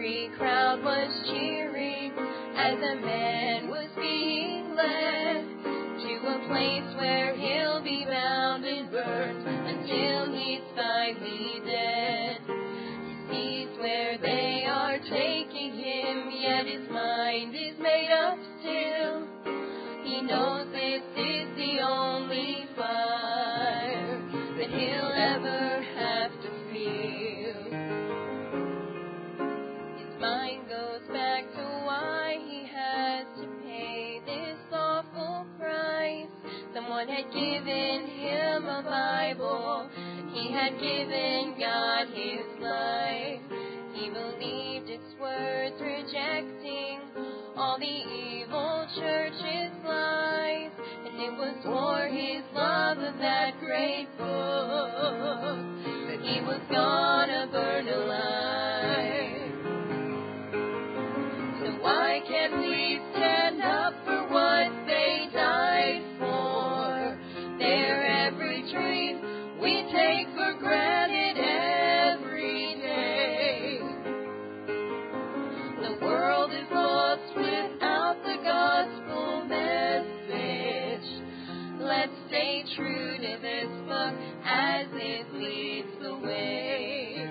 every crowd was cheering as a man was being led to a place where he'll be bound and burned until he's finally dead. He sees where they are taking him, yet his mind is made up still. He knows this is the only fire that he'll ever have to feel. His mind goes back to why he has to pay this awful price. Someone had given him a Bible, and he had given God his life. He believed its words, rejecting all the evil church's lies. And it was for his love of that great book that he was gonna burn alive. So why can't we stand up for what they died for? Their every dream we take for granted every day. The world is lost without the gospel message. Let's stay true to this book as it leads the way.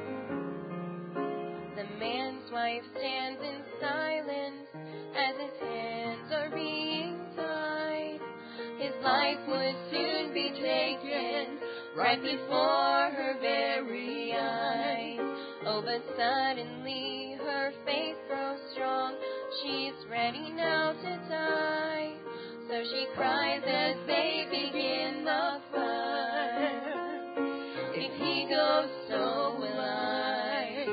The man's wife stands in silence as his hands are being tied. His life would soon be taken right before her very eyes. Oh, but suddenly her faith grows strong. She's ready now to die. So she cries as they begin the fire. If he goes, so will I.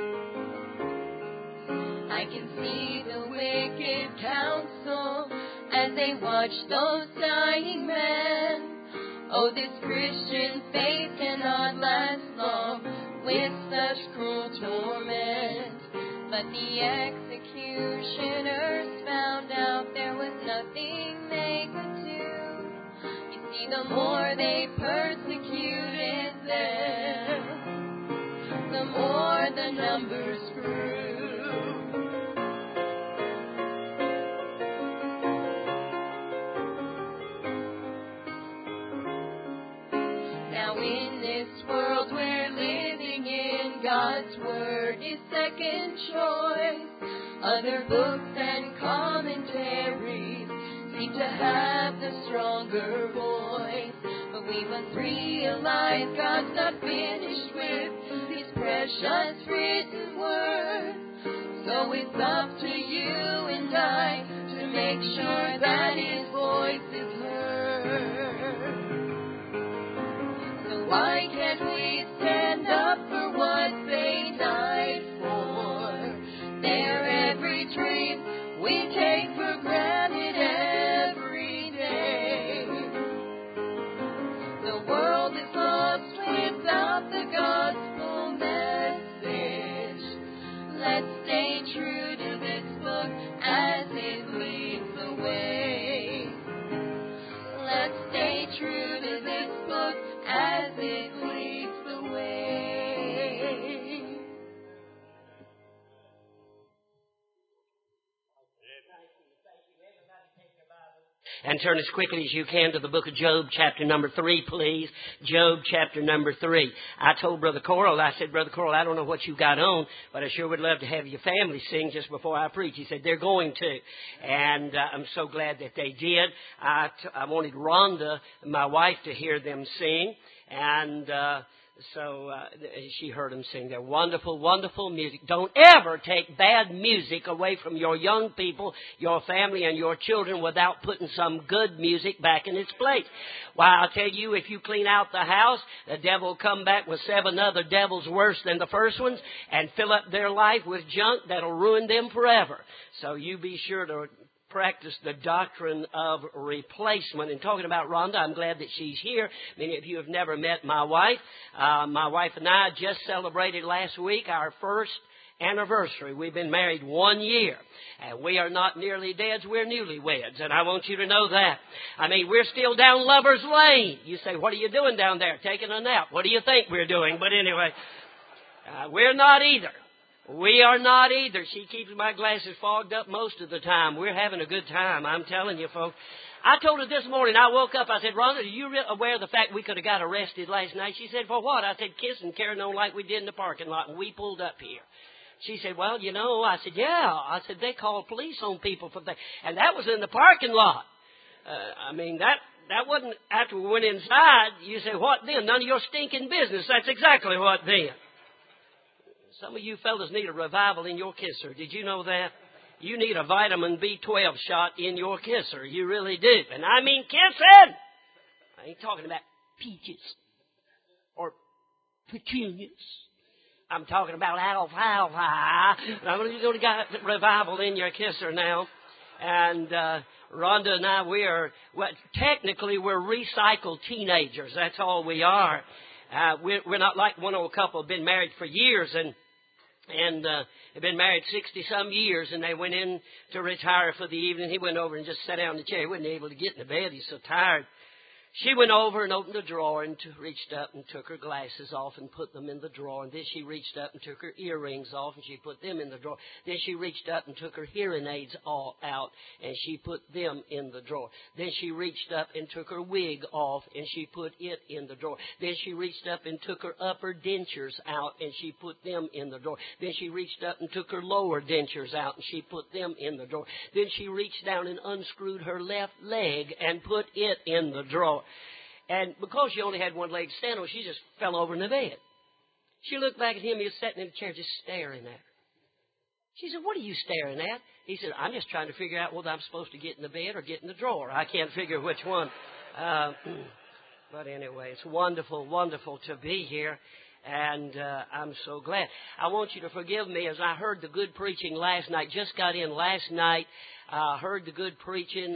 I can see the wicked council as they watch those dying men. Oh, this Christian faith cannot last long with such cruel torment. But the executioners found out there was nothing they could do. You see, the more they persecuted them, the more the numbers grew. Now in this world we're living in, God's word is second choice. Other books and commentaries seem to have the stronger voice. But we must realize God's not finished with His precious written word. So it's up to you and I to make sure that His voice is heard. So why can't we stand up for what they died for? Their every dream we take for granted every day. The world is lost without the gospel message. Let's stay true to this book as it leads the way. Let's stay true to this book as it leads the way. And turn as quickly as you can to the book of Job, chapter number 3, please. Job, chapter number 3. I told Brother Coral, I said, Brother Coral, I don't know what you got on, but I sure would love to have your family sing just before I preach. He said, they're going to. And I'm so glad that they did. I wanted Rhonda, my wife, to hear them sing. And so she heard them sing. They're wonderful, wonderful music. Don't ever take bad music away from your young people, your family, and your children without putting some good music back in its place. Why, I'll tell you, if you clean out the house, the devil will come back with 7 other devils worse than the first ones and fill up their life with junk that'll ruin them forever. So you be sure to practice the doctrine of replacement. And talking about Rhonda, I'm glad that she's here. Many of you have never met my wife. My wife and I just celebrated last week our first anniversary. We've been married 1 year. And we are not nearly deads, we're newlyweds. And I want you to know that. I mean, we're still down Lover's Lane. You say, what are you doing down there? Taking a nap. What do you think we're doing? But anyway, we're not either. We are not either. She keeps my glasses fogged up most of the time. We're having a good time, I'm telling you, folks. I told her this morning, I woke up, I said, Rhonda, are you aware of the fact we could have got arrested last night? She said, for what? I said, kissing, carrying on like we did in the parking lot, and we pulled up here. She said, well, you know, I said, yeah. I said, they call police on people for that. And that was in the parking lot. I mean, that wasn't after we went inside. You say, what then? None of your stinking business. That's exactly what then. Some of you fellas need a revival in your kisser. Did you know that? You need a vitamin B12 shot in your kisser. You really do. And I mean kissing. I ain't talking about peaches or petunias. I'm talking about alfalfa. I'm going to get revival in your kisser now. And Rhonda and I, technically we're recycled teenagers. That's all we are. We're not like one old couple who've been married for years and have been married 60-some years, and they went in to retire for the evening. He went over and just sat down in the chair. He wasn't able to get in the bed. He's so tired. She went over and opened a drawer and reached up and took her glasses off and put them in the drawer. And then she reached up and took her earrings off and she put them in the drawer. Then she reached up and took her hearing aids all out and she put them in the drawer. Then she reached up and took her wig off and she put it in the drawer. Then she reached up and took her upper dentures out and she put them in the drawer. Then she reached up and took her lower dentures out and she put them in the drawer. Then she reached down and unscrewed her left leg and put it in the drawer. And because she only had one leg to stand on, she just fell over in the bed. She looked back at him. He was sitting in the chair just staring at her. She said, what are you staring at? He said, I'm just trying to figure out whether I'm supposed to get in the bed or get in the drawer. I can't figure which one. But anyway, it's wonderful, wonderful to be here. And I'm so glad. I want you to forgive me as I heard the good preaching last night. Just got in last night. Heard the good preaching.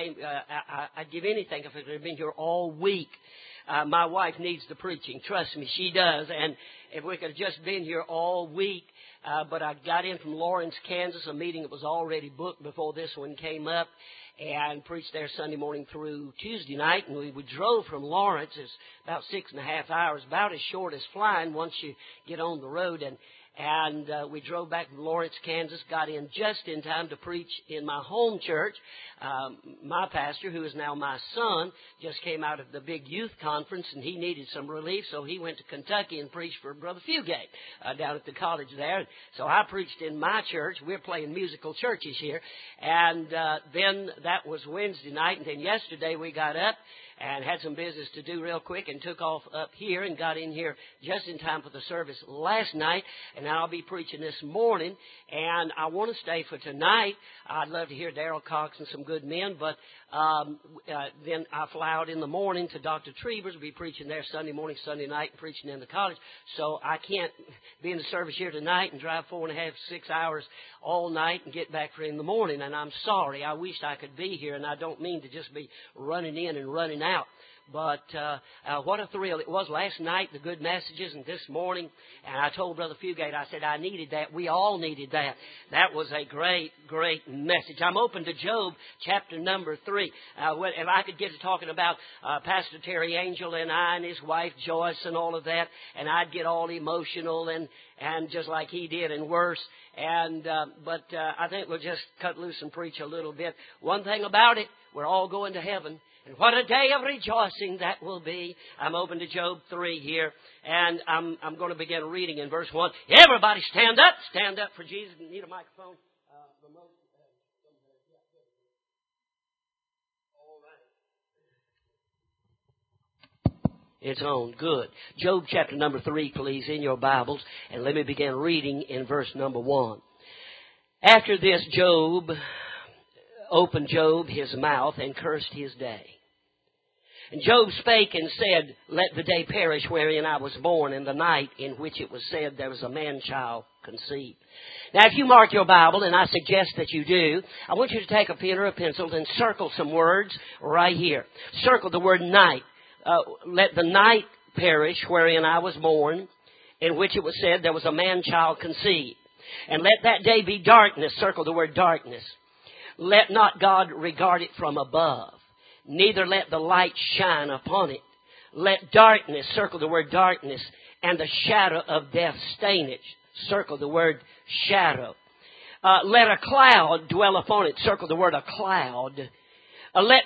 I'd give anything if it had been here all week. My wife needs the preaching. Trust me, she does. And if we could have just been here all week. But I got in from Lawrence, Kansas, a meeting that was already booked before this one came up. And preached there Sunday morning through Tuesday night. And we drove from Lawrence. It's about 6.5 hours, about as short as flying once you get on the road. And we drove back from Lawrence, Kansas, got in just in time to preach in my home church. My pastor, who is now my son, just came out of the big youth conference, and he needed some relief, so he went to Kentucky and preached for Brother Fugate down at the college there. So I preached in my church. We're playing musical churches here. And then that was Wednesday night, and then yesterday we got up and had some business to do real quick and took off up here and got in here just in time for the service last night. And now I'll be preaching this morning. And I want to stay for tonight. I'd love to hear Darrell Cox and some good men. But then I fly out in the morning to Dr. Trevor's. I'll be preaching there Sunday morning, Sunday night, and preaching in the college. So I can't be in the service here tonight and drive 4.5, 6 hours all night and get back for in the morning. And I'm sorry. I wished I could be here. And I don't mean to just be running in and running out. But what a thrill it was last night, the good messages, and this morning. And I told Brother Fugate, I said, I needed that. We all needed that. That was a great, great message. I'm open to Job chapter number 3. If I could get to talking about Pastor Terry Angel and I and his wife Joyce and all of that, and I'd get all emotional and just like he did and worse. But I think we'll just cut loose and preach a little bit. One thing about it, we're all going to heaven. And what a day of rejoicing that will be. I'm open to Job 3 here, and I'm going to begin reading in verse 1. Everybody stand up for Jesus. You need a microphone? All right. It's on. Good. Job chapter number 3, please, in your Bibles, and let me begin reading in verse number 1. After this, opened Job his mouth and cursed his day. And Job spake and said, let the day perish wherein I was born, and the night in which it was said there was a man-child conceived. Now, if you mark your Bible, and I suggest that you do, I want you to take a pen or a pencil and circle some words right here. Circle the word night. Let the night perish wherein I was born, in which it was said there was a man-child conceived. And let that day be darkness. Circle the word darkness. Let not God regard it from above. Neither let the light shine upon it. Let darkness, circle the word darkness, and the shadow of death stain it. Circle the word shadow. Let a cloud dwell upon it. Circle the word a cloud. Let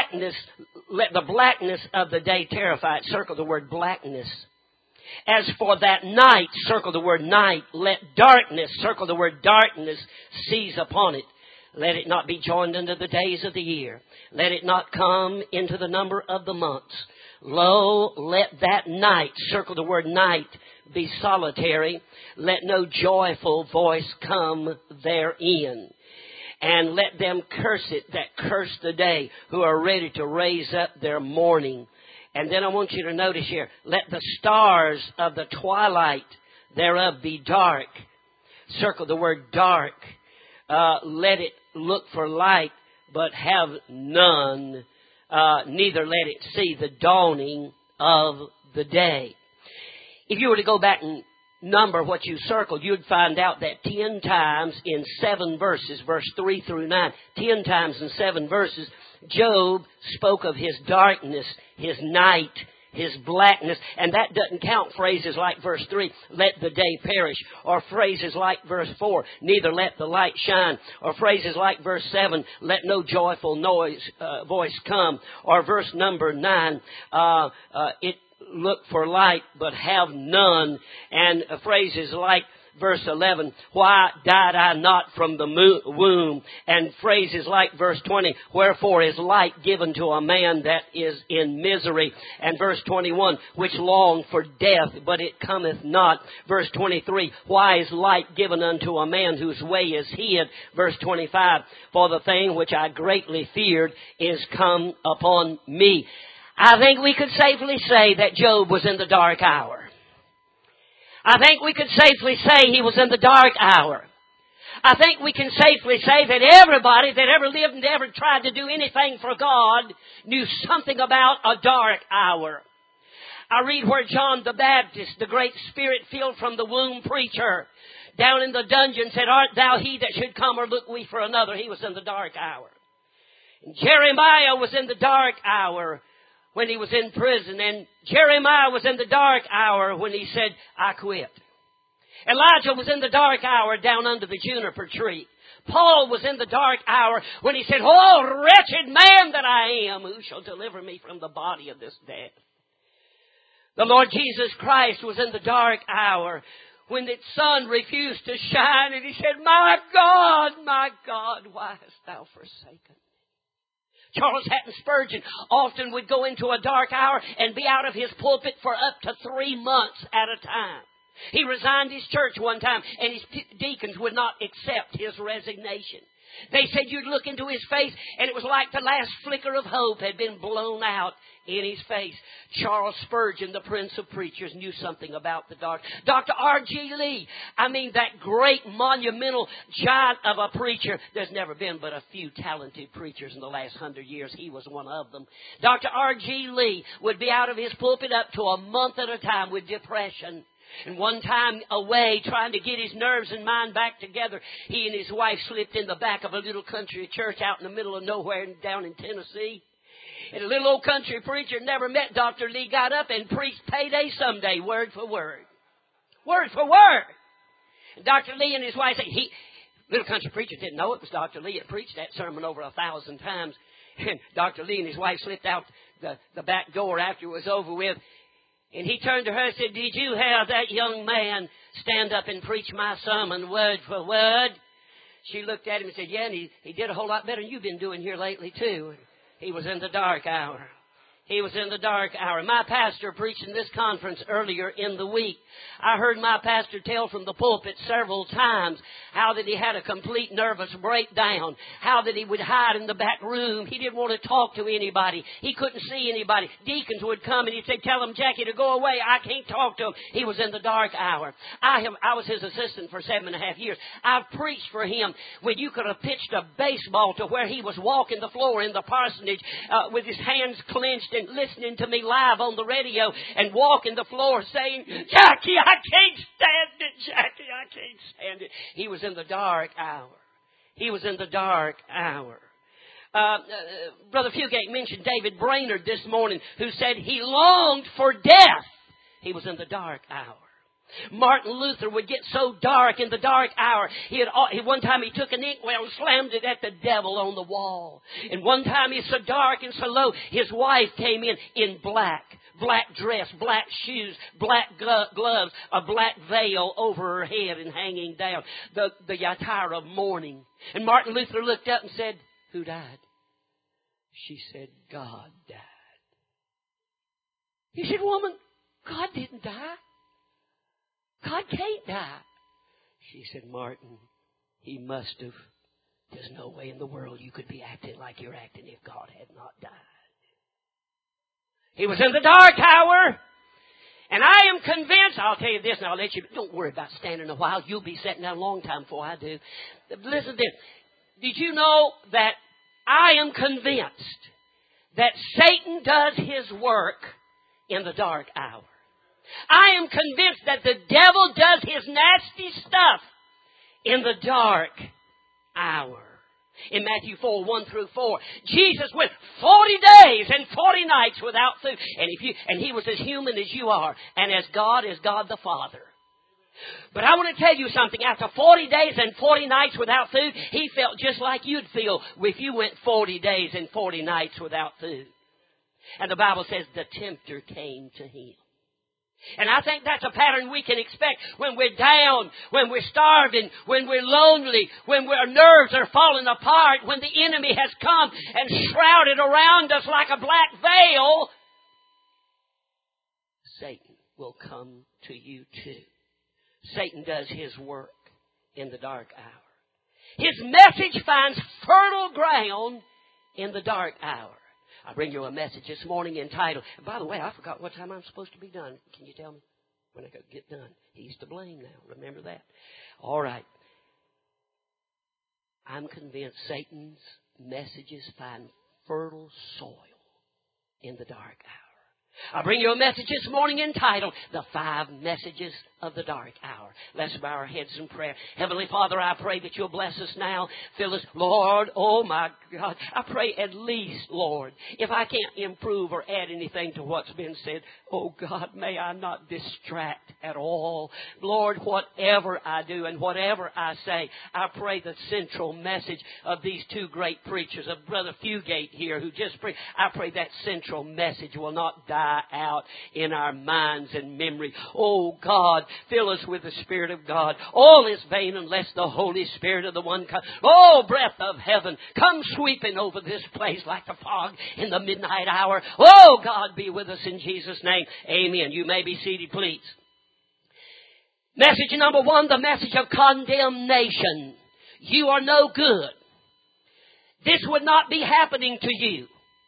the blackness of the day terrify it. Circle the word blackness. As for that night, circle the word night. Let darkness, circle the word darkness, seize upon it. Let it not be joined unto the days of the year. Let it not come into the number of the months. Lo, let that night, circle the word night, be solitary. Let no joyful voice come therein. And let them curse it that curse the day, who are ready to raise up their mourning. And then I want you to notice here, let the stars of the twilight thereof be dark. Circle the word dark. Let it look for light, but have none. Neither let it see the dawning of the day. If you were to go back and number what you circled, you'd find out that 10 times in 7 verses, verse 3 through 9, 10 times in 7 verses, Job spoke of his darkness, his night, his blackness. And that doesn't count phrases like verse 3, let the day perish, or phrases like verse 4, neither let the light shine, or phrases like verse 7, let no joyful voice come, or verse number 9, it look for light but have none, and phrases like verse 11, why died I not from the womb? And phrases like verse 20, wherefore is light given to a man that is in misery? And verse 21, which long for death, but it cometh not. Verse 23, why is light given unto a man whose way is hid? Verse 25, for the thing which I greatly feared is come upon me. I think we could safely say that Job was in the dark hour. I think we could safely say he was in the dark hour. I think we can safely say that everybody that ever lived and ever tried to do anything for God knew something about a dark hour. I read where John the Baptist, the great Spirit-filled from the womb preacher, down in the dungeon said, art thou he that should come, or look we for another? He was in the dark hour. And Jeremiah was in the dark hour when he was in prison. And Jeremiah was in the dark hour when he said, I quit. Elijah was in the dark hour down under the juniper tree. Paul was in the dark hour when he said, oh, wretched man that I am, who shall deliver me from the body of this death? The Lord Jesus Christ was in the dark hour when the sun refused to shine, and he said, my God, why hast thou forsaken me? Charles Hatton Spurgeon often would go into a dark hour and be out of his pulpit for up to 3 months at a time. He resigned his church one time, and his deacons would not accept his resignation. They said you'd look into his face, and it was like the last flicker of hope had been blown out in his face. Charles Spurgeon, the Prince of Preachers, knew something about the dark. Dr. R.G. Lee, that great monumental giant of a preacher. There's never been but a few talented preachers in the last 100 years. He was one of them. Dr. R.G. Lee would be out of his pulpit up to a month at a time with depression. And one time away, trying to get his nerves and mind back together, he and his wife slipped in the back of a little country church out in the middle of nowhere down in Tennessee. And a little old country preacher never met Dr. Lee got up and preached Payday Someday, word for word. Word for word. And Dr. Lee and his wife said, little country preacher didn't know it was Dr. Lee that preached that sermon over 1,000 times. And Dr. Lee and his wife slipped out the back door after it was over with. And he turned to her and said, did you have that young man stand up and preach my sermon word for word? She looked at him and said, yeah, and he did a whole lot better than you've been doing here lately, too. He was in the dark hour. He was in the dark hour. My pastor preached in this conference earlier in the week. I heard my pastor tell from the pulpit several times how that he had a complete nervous breakdown, how that he would hide in the back room. He didn't want to talk to anybody. He couldn't see anybody. Deacons would come and he'd say, tell them, Jackie, to go away. I can't talk to him. He was in the dark hour. I was his assistant for 7.5 years. I've preached for him when you could have pitched a baseball to where he was walking the floor in the parsonage with his hands clenched and listening to me live on the radio and walking the floor saying, Jackie, I can't stand it. Jackie, I can't stand it. He was in the dark hour. He was in the dark hour. Brother Fugate mentioned David Brainerd this morning, who said he longed for death. He was in the dark hour. Martin Luther would get so dark in the dark hour. One time he took an inkwell and slammed it at the devil on the wall. And one time he's so dark and so low, his wife came in black dress, black shoes, black gloves, a black veil over her head and hanging down, the attire of mourning. And Martin Luther looked up and said, "Who died?" She said, "God died." He said, "Woman, God didn't die. God can't die." She said, "Martin, He must have. There's no way in the world you could be acting like you're acting if God had not died." He was in the dark hour. And I am convinced, I'll tell you this and I'll let you, don't worry about standing a while. You'll be sitting down a long time before I do. Listen to this. Did you know that I am convinced that Satan does his work in the dark hour? I am convinced that the devil does his nasty stuff in the dark hour. In Matthew 4, 1 through 4, Jesus went 40 days and 40 nights without food. And He was as human as you are, and as God the Father. But I want to tell you something. After 40 days and 40 nights without food, He felt just like you'd feel if you went 40 days and 40 nights without food. And the Bible says the tempter came to Him. And I think that's a pattern we can expect when we're down, when we're starving, when we're lonely, when our nerves are falling apart, when the enemy has come and shrouded around us like a black veil. Satan will come to you too. Satan does his work in the dark hour. His message finds fertile ground in the dark hour. I bring you a message this morning entitled, and by the way, I forgot what time I'm supposed to be done. Can you tell me when I get done? He's to blame now. Remember that? All right. I'm convinced Satan's messages find fertile soil in the dark hour. I bring you a message this morning entitled, The 5 Messages of the Dark Hour. Let's bow our heads in prayer. Heavenly Father, I pray that You'll bless us now. Fill us, Lord, oh my God. I pray at least, Lord, if I can't improve or add anything to what's been said, oh God, may I not distract at all. Lord, whatever I do and whatever I say, I pray the central message of these 2 great preachers, of Brother Fugate here who just preached, I pray that central message will not die out in our minds and memory. Oh God, fill us with the Spirit of God. All is vain unless the Holy Spirit of the one comes. Oh, breath of heaven, come sweeping over this place like the fog in the midnight hour. Oh God, be with us in Jesus' name. Amen. You may be seated, please. Message number 1, the message of condemnation. You are no good. This would not be happening to you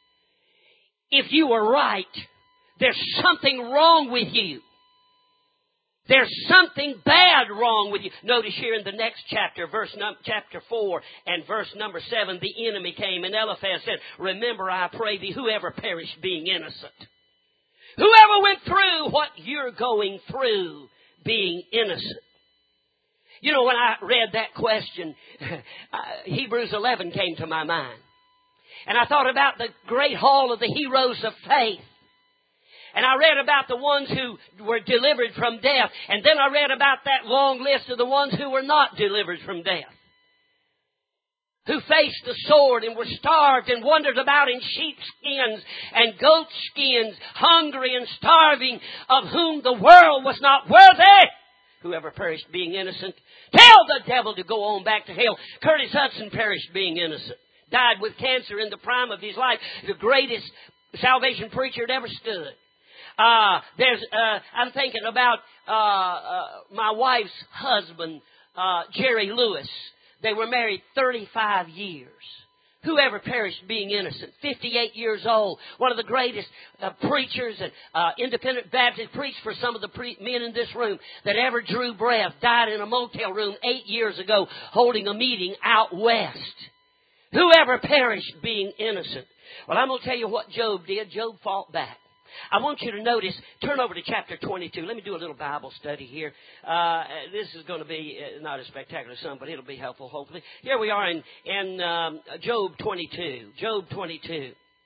if you were right. There's something wrong with you. There's something bad wrong with you. Notice here in the next chapter, chapter 4 and verse number 7, the enemy came and Eliphaz said, "Remember, I pray thee, whoever perished being innocent." Whoever went through what you're going through being innocent. You know, when I read that question, Hebrews 11 came to my mind. And I thought about the great hall of the heroes of faith. And I read about the ones who were delivered from death. And then I read about that long list of the ones who were not delivered from death. Who faced the sword and were starved and wandered about in sheepskins and goat skins, hungry and starving, of whom the world was not worthy. Whoever perished being innocent. Tell the devil to go on back to hell. Curtis Hudson perished being innocent. Died with cancer in the prime of his life. The greatest salvation preacher that ever stood. I'm thinking about my wife's husband, Jerry Lewis. They were married 35 years. Whoever perished being innocent. 58 years old. One of the greatest preachers and independent Baptist, preached for some of the men in this room that ever drew breath. Died in a motel room 8 years ago holding a meeting out west. Whoever perished being innocent. Well, I'm going to tell you what Job did. Job fought back. I want you to notice, turn over to chapter 22. Let me do a little Bible study here. This is going to be not a spectacular sum, but it'll be helpful, hopefully. Here we are in Job 22. Job 22.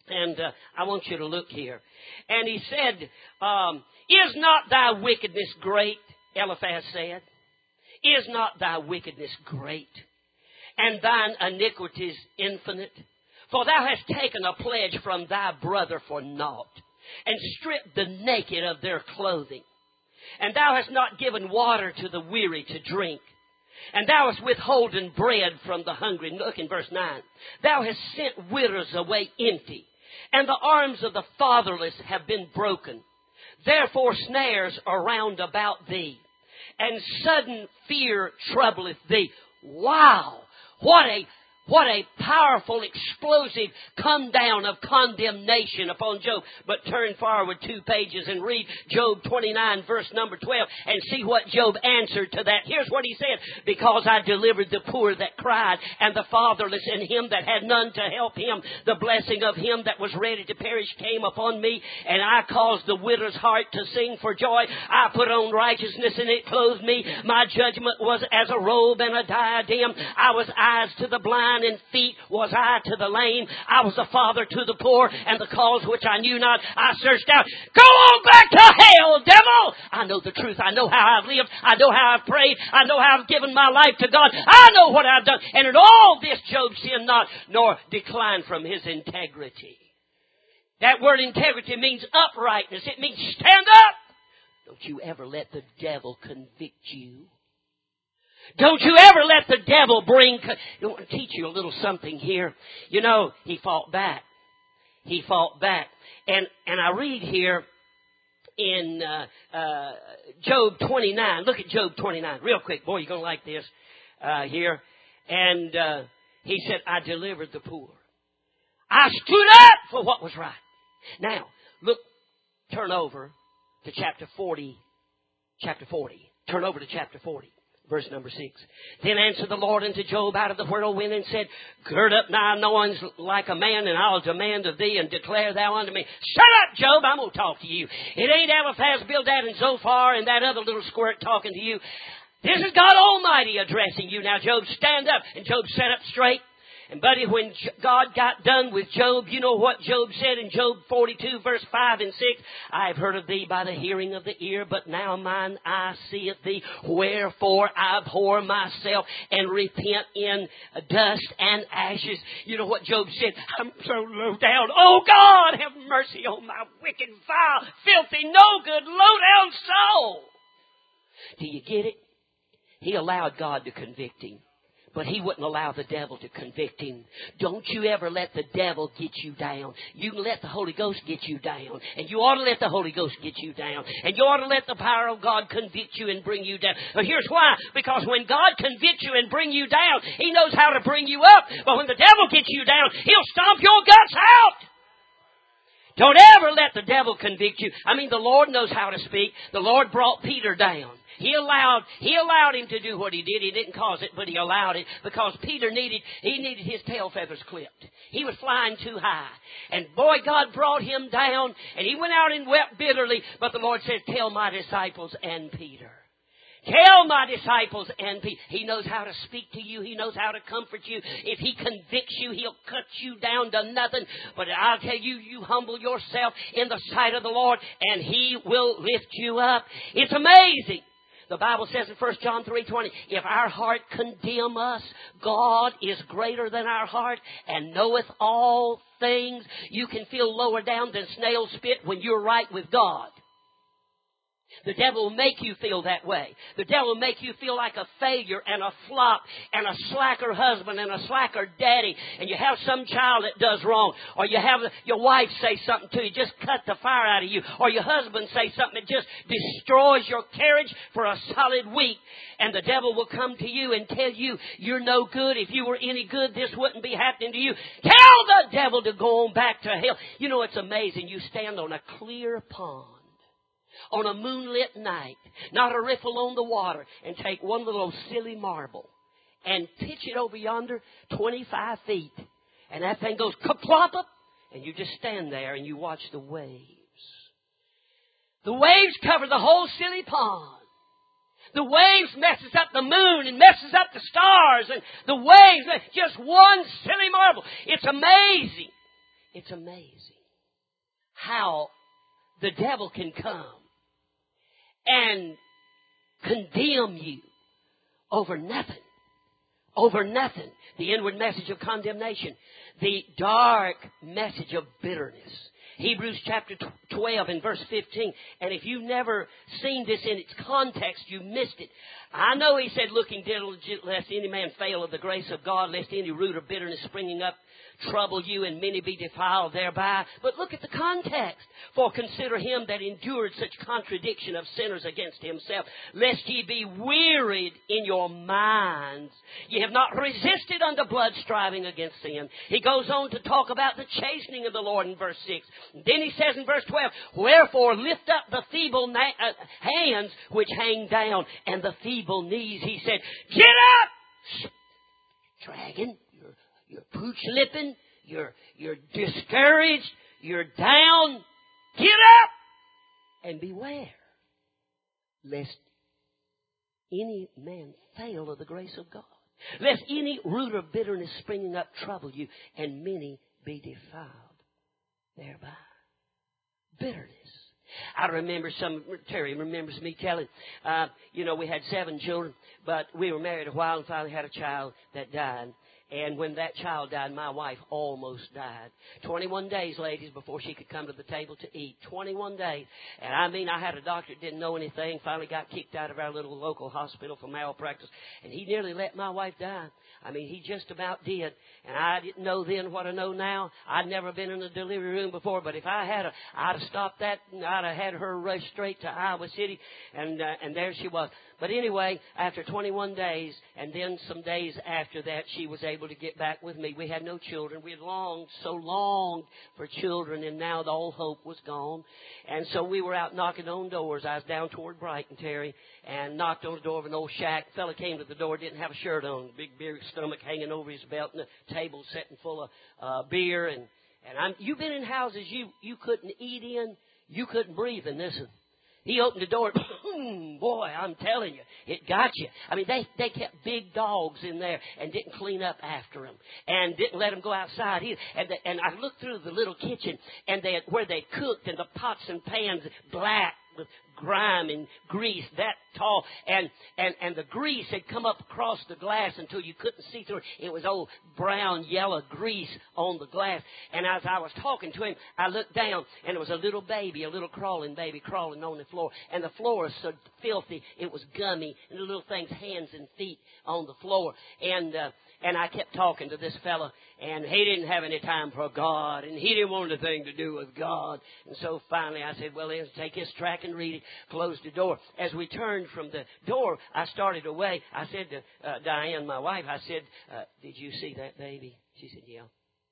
And I want you to look here. And he said, is not thy wickedness great? Eliphaz said. Is not thy wickedness great? And thine iniquities infinite? For thou hast taken a pledge from thy brother for naught, and stripped the naked of their clothing. And thou hast not given water to the weary to drink. And thou hast withholden bread from the hungry. Look in verse 9. Thou hast sent widows away empty, and the arms of the fatherless have been broken. Therefore snares are round about thee, and sudden fear troubleth thee. Wow! What a powerful, explosive come down of condemnation upon Job. But turn forward 2 pages and read Job 29 verse number 12 and see what Job answered to that. Here's what he said. Because I delivered the poor that cried and the fatherless and him that had none to help him. The blessing of him that was ready to perish came upon me, and I caused the widow's heart to sing for joy. I put on righteousness and it clothed me. My judgment was as a robe and a diadem. I was eyes to the blind, and feet was I to the lame. I was a father to the poor, and the cause which I knew not I searched out. Go on back to hell, devil! I know the truth. I know how I've lived. I know how I've prayed. I know how I've given my life to God. I know what I've done. And in all this Job sinned not, nor declined from his integrity. That word integrity means uprightness. It means stand up. Don't you ever let the devil convict you. Don't you ever let the devil bring... I want to teach you a little something here. You know, he fought back. He fought back. And I read here in Job 29. Look at Job 29 real quick. Boy, you're going to like this here. And he said, I delivered the poor. I stood up for what was right. Now, look, turn over to chapter 40. Chapter 40. Turn over to chapter 40. Verse number 6. Then answered the Lord unto Job out of the whirlwind and said, gird up thine loins like a man, and I'll demand of thee, and declare thou unto me. Shut up, Job, I'm going to talk to you. It ain't Eliphaz, Bildad, and Zophar, and that other little squirt talking to you. This is God Almighty addressing you. Now, Job, stand up. And Job sat up straight. And buddy, when God got done with Job, you know what Job said in Job 42 verse 5 and 6? I have heard of thee by the hearing of the ear, but now mine eye seeth thee. Wherefore I abhor myself and repent in dust and ashes. You know what Job said? I'm so low down. Oh God, have mercy on my wicked, vile, filthy, no good, low down soul. Do you get it? He allowed God to convict him. But he wouldn't allow the devil to convict him. Don't you ever let the devil get you down. You can let the Holy Ghost get you down. And you ought to let the Holy Ghost get you down. And you ought to let the power of God convict you and bring you down. But here's why. Because when God convicts you and bring you down, He knows how to bring you up. But when the devil gets you down, he'll stomp your guts out. Don't ever let the devil convict you. I mean, the Lord knows how to speak. The Lord brought Peter down. He allowed him to do what he did. He didn't cause it, but he allowed it because Peter needed his tail feathers clipped. He was flying too high. And boy, God brought him down, and he went out and wept bitterly. But the Lord said, tell my disciples and Peter. Tell my disciples and Peter. He knows how to speak to you. He knows how to comfort you. If He convicts you, He'll cut you down to nothing. But I'll tell you, you humble yourself in the sight of the Lord, and He will lift you up. It's amazing. The Bible says in 1 John 3:20, if our heart condemn us, God is greater than our heart and knoweth all things. You can feel lower down than snail spit when you're right with God. The devil will make you feel that way. The devil will make you feel like a failure and a flop and a slacker husband and a slacker daddy. And you have some child that does wrong. Or you have your wife say something to you, just cut the fire out of you. Or your husband say something that just destroys your carriage for a solid week. And the devil will come to you and tell you you're no good. If you were any good, this wouldn't be happening to you. Tell the devil to go on back to hell. You know, it's amazing. You stand on a clear pond on a moonlit night, not a riffle on the water, and take one little silly marble and pitch it over yonder 25 feet. And that thing goes kaplop up, and you just stand there and you watch the waves. The waves cover the whole silly pond. The waves messes up the moon and messes up the stars, and the waves, just one silly marble. It's amazing. It's amazing how the devil can come and condemn you over nothing. Over nothing. The inward message of condemnation. The dark message of bitterness. Hebrews chapter 12 and verse 15. And if you've never seen this in its context, you missed it. I know he said, looking diligent lest any man fail of the grace of God, lest any root of bitterness springing up trouble you, and many be defiled thereby. But look at the context. For consider him that endured such contradiction of sinners against himself, lest ye be wearied in your minds. Ye have not resisted unto blood, striving against sin. He goes on to talk about the chastening of the Lord in verse 6. Then he says in verse 12, wherefore lift up the feeble hands which hang down, and the feeble knees. He said, get up! Dragging. You're pooch-lipping, you're discouraged, you're down. Get up and beware, lest any man fail of the grace of God, lest any root of bitterness springing up trouble you, and many be defiled thereby. Bitterness. I remember Terry remembers me telling, we had 7 children, but we were married a while and finally had a child that died. And when that child died, my wife almost died. 21 days, ladies, before she could come to the table to eat. 21 days. And I had a doctor that didn't know anything, finally got kicked out of our little local hospital for malpractice. And he nearly let my wife die. He just about did. And I didn't know then what I know now. I'd never been in a delivery room before, but if I had, I'd have stopped that, and I'd have had her rush straight to Iowa City, and there she was. But anyway, after 21 days, and then some days after that, she was able to get back with me. We had no children. We had so longed for children, and now the old hope was gone. And so we were out knocking on doors. I was down toward Brighton, Terry, and knocked on the door of an old shack. A fella came to the door, didn't have a shirt on, big beer stomach hanging over his belt, and a table setting full of beer. And you've been in houses you couldn't eat in, you couldn't breathe in this one. He opened the door. Boy, I'm telling you, it got you. They kept big dogs in there and didn't clean up after them and didn't let them go outside either. And I looked through the little kitchen and where they cooked, and the pots and pans black with grime and grease that tall, and the grease had come up across the glass until you couldn't see through it. It was old brown yellow grease on the glass. And as I was talking to him, I looked down, and there was a little baby, a little crawling baby crawling on the floor, and the floor was so filthy it was gummy, and the little thing's hands and feet on the floor. And I kept talking to this fella, and he didn't have any time for God, and he didn't want anything to do with God. And so finally I said, well, let's take his track and read it. Closed the door. As we turned from the door, I started away. I said to Diane, my wife, I said, did you see that baby? She said, yeah.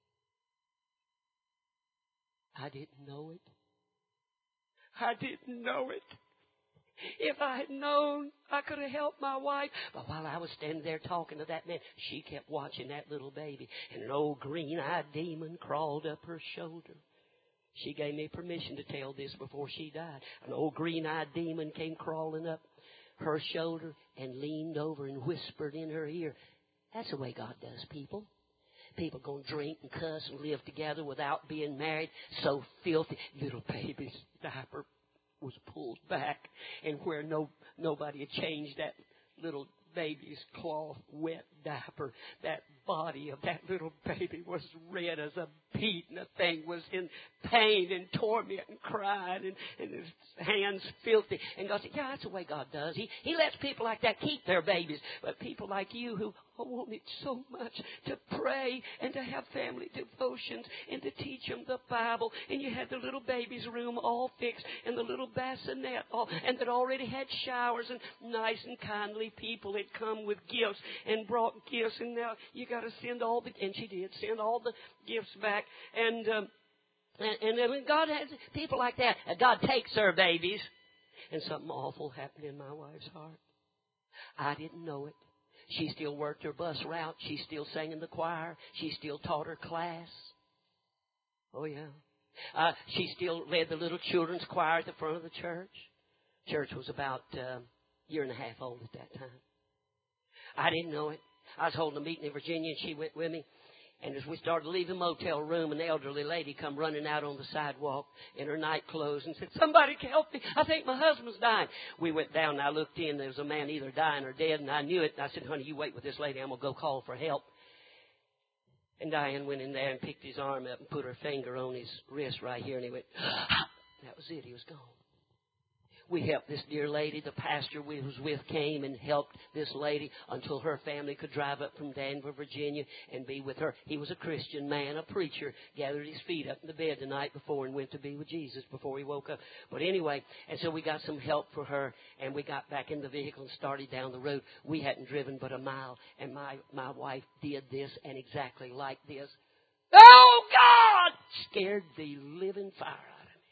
I didn't know it. I didn't know it. If I had known, I could have helped my wife. But while I was standing there talking to that man, she kept watching that little baby. And an old green-eyed demon crawled up her shoulder. She gave me permission to tell this before she died. An old green-eyed demon came crawling up her shoulder and leaned over and whispered in her ear. That's the way God does people. People going to drink and cuss and live together without being married. So filthy. Little baby's diaper was pulled back, and where nobody had changed that little baby's cloth wet diaper, that body of that little baby was red as a beet, and the thing was in pain and torment and cried, and his hands filthy. And God said, yeah, that's the way God does. He lets people like that keep their babies. But people like you who want it so much to pray and to have family devotions and to teach them the Bible, and you had the little baby's room all fixed and the little bassinet and that already had showers, and nice and kindly people had come with gifts and brought gifts, and now you got to send all the, and she did send all the gifts back, and God has people like that. God takes her babies, and something awful happened in my wife's heart. I didn't know it. She still worked her bus route. She still sang in the choir. She still taught her class. Oh, yeah. She still led the little children's choir at the front of the church. Church was about a year and a half old at that time. I didn't know it. I was holding a meeting in Virginia, and she went with me. And as we started to leave the motel room, an elderly lady come running out on the sidewalk in her night clothes and said, "Somebody help me. I think my husband's dying." We went down and I looked in. There was a man either dying or dead, and I knew it. And I said, "Honey, you wait with this lady. I'm going to go call for help." And Diane went in there and picked his arm up and put her finger on his wrist right here, and he went, that was it. He was gone. We helped this dear lady. The pastor we was with came and helped this lady until her family could drive up from Danville, Virginia, and be with her. He was a Christian man, a preacher, gathered his feet up in the bed the night before and went to be with Jesus before he woke up. But anyway, and so we got some help for her, and we got back in the vehicle and started down the road. We hadn't driven but a mile, and my wife did this, and exactly like this. "Oh, God!" Scared the living fire out.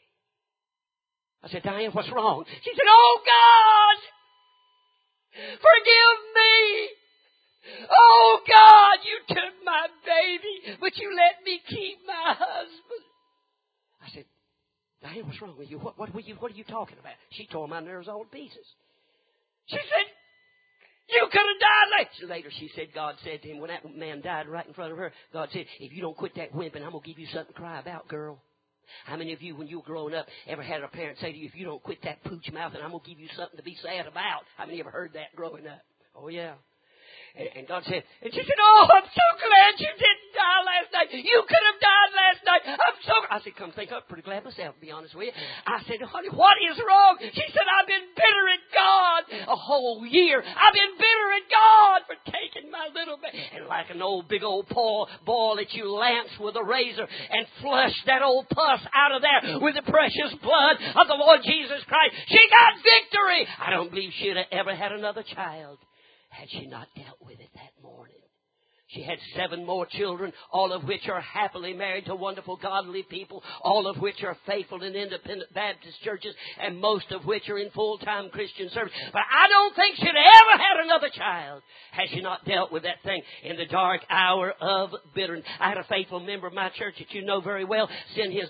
I said, "Diane, what's wrong?" She said, "Oh, God, forgive me. Oh, God, you took my baby, but you let me keep my husband." I said, "Diane, what's wrong with you? What are you talking about?" She tore my nerves all to pieces. She said, "You could have died later." She said, God said to him, when that man died right in front of her, God said, "If you don't quit that whimpering, I'm going to give you something to cry about, girl." How many of you, when you were growing up, ever had a parent say to you, "If you don't quit that pooch mouth, and I'm going to give you something to be sad about"? How many ever heard that growing up? Oh, yeah. And God said, and she said, "Oh, I'm so glad you didn't die last night. You could have died last night. I'm so..." I said, "Come think, I'm pretty glad myself, to be honest with you." I said, "Honey, what is wrong?" She said, "I've been bitter at God a whole year. I've been bitter at God for taking my little baby." And like an old big old ball that you lance with a razor and flush that old pus out of there with the precious blood of the Lord Jesus Christ, she got victory. I don't believe she'd have ever had another child had she not dealt with it that morning. She had 7 more children, all of which are happily married to wonderful, godly people, all of which are faithful in independent Baptist churches, and most of which are in full-time Christian service. But I don't think she'd ever had another child had she not dealt with that thing in the dark hour of bitterness. I had a faithful member of my church that you know very well send his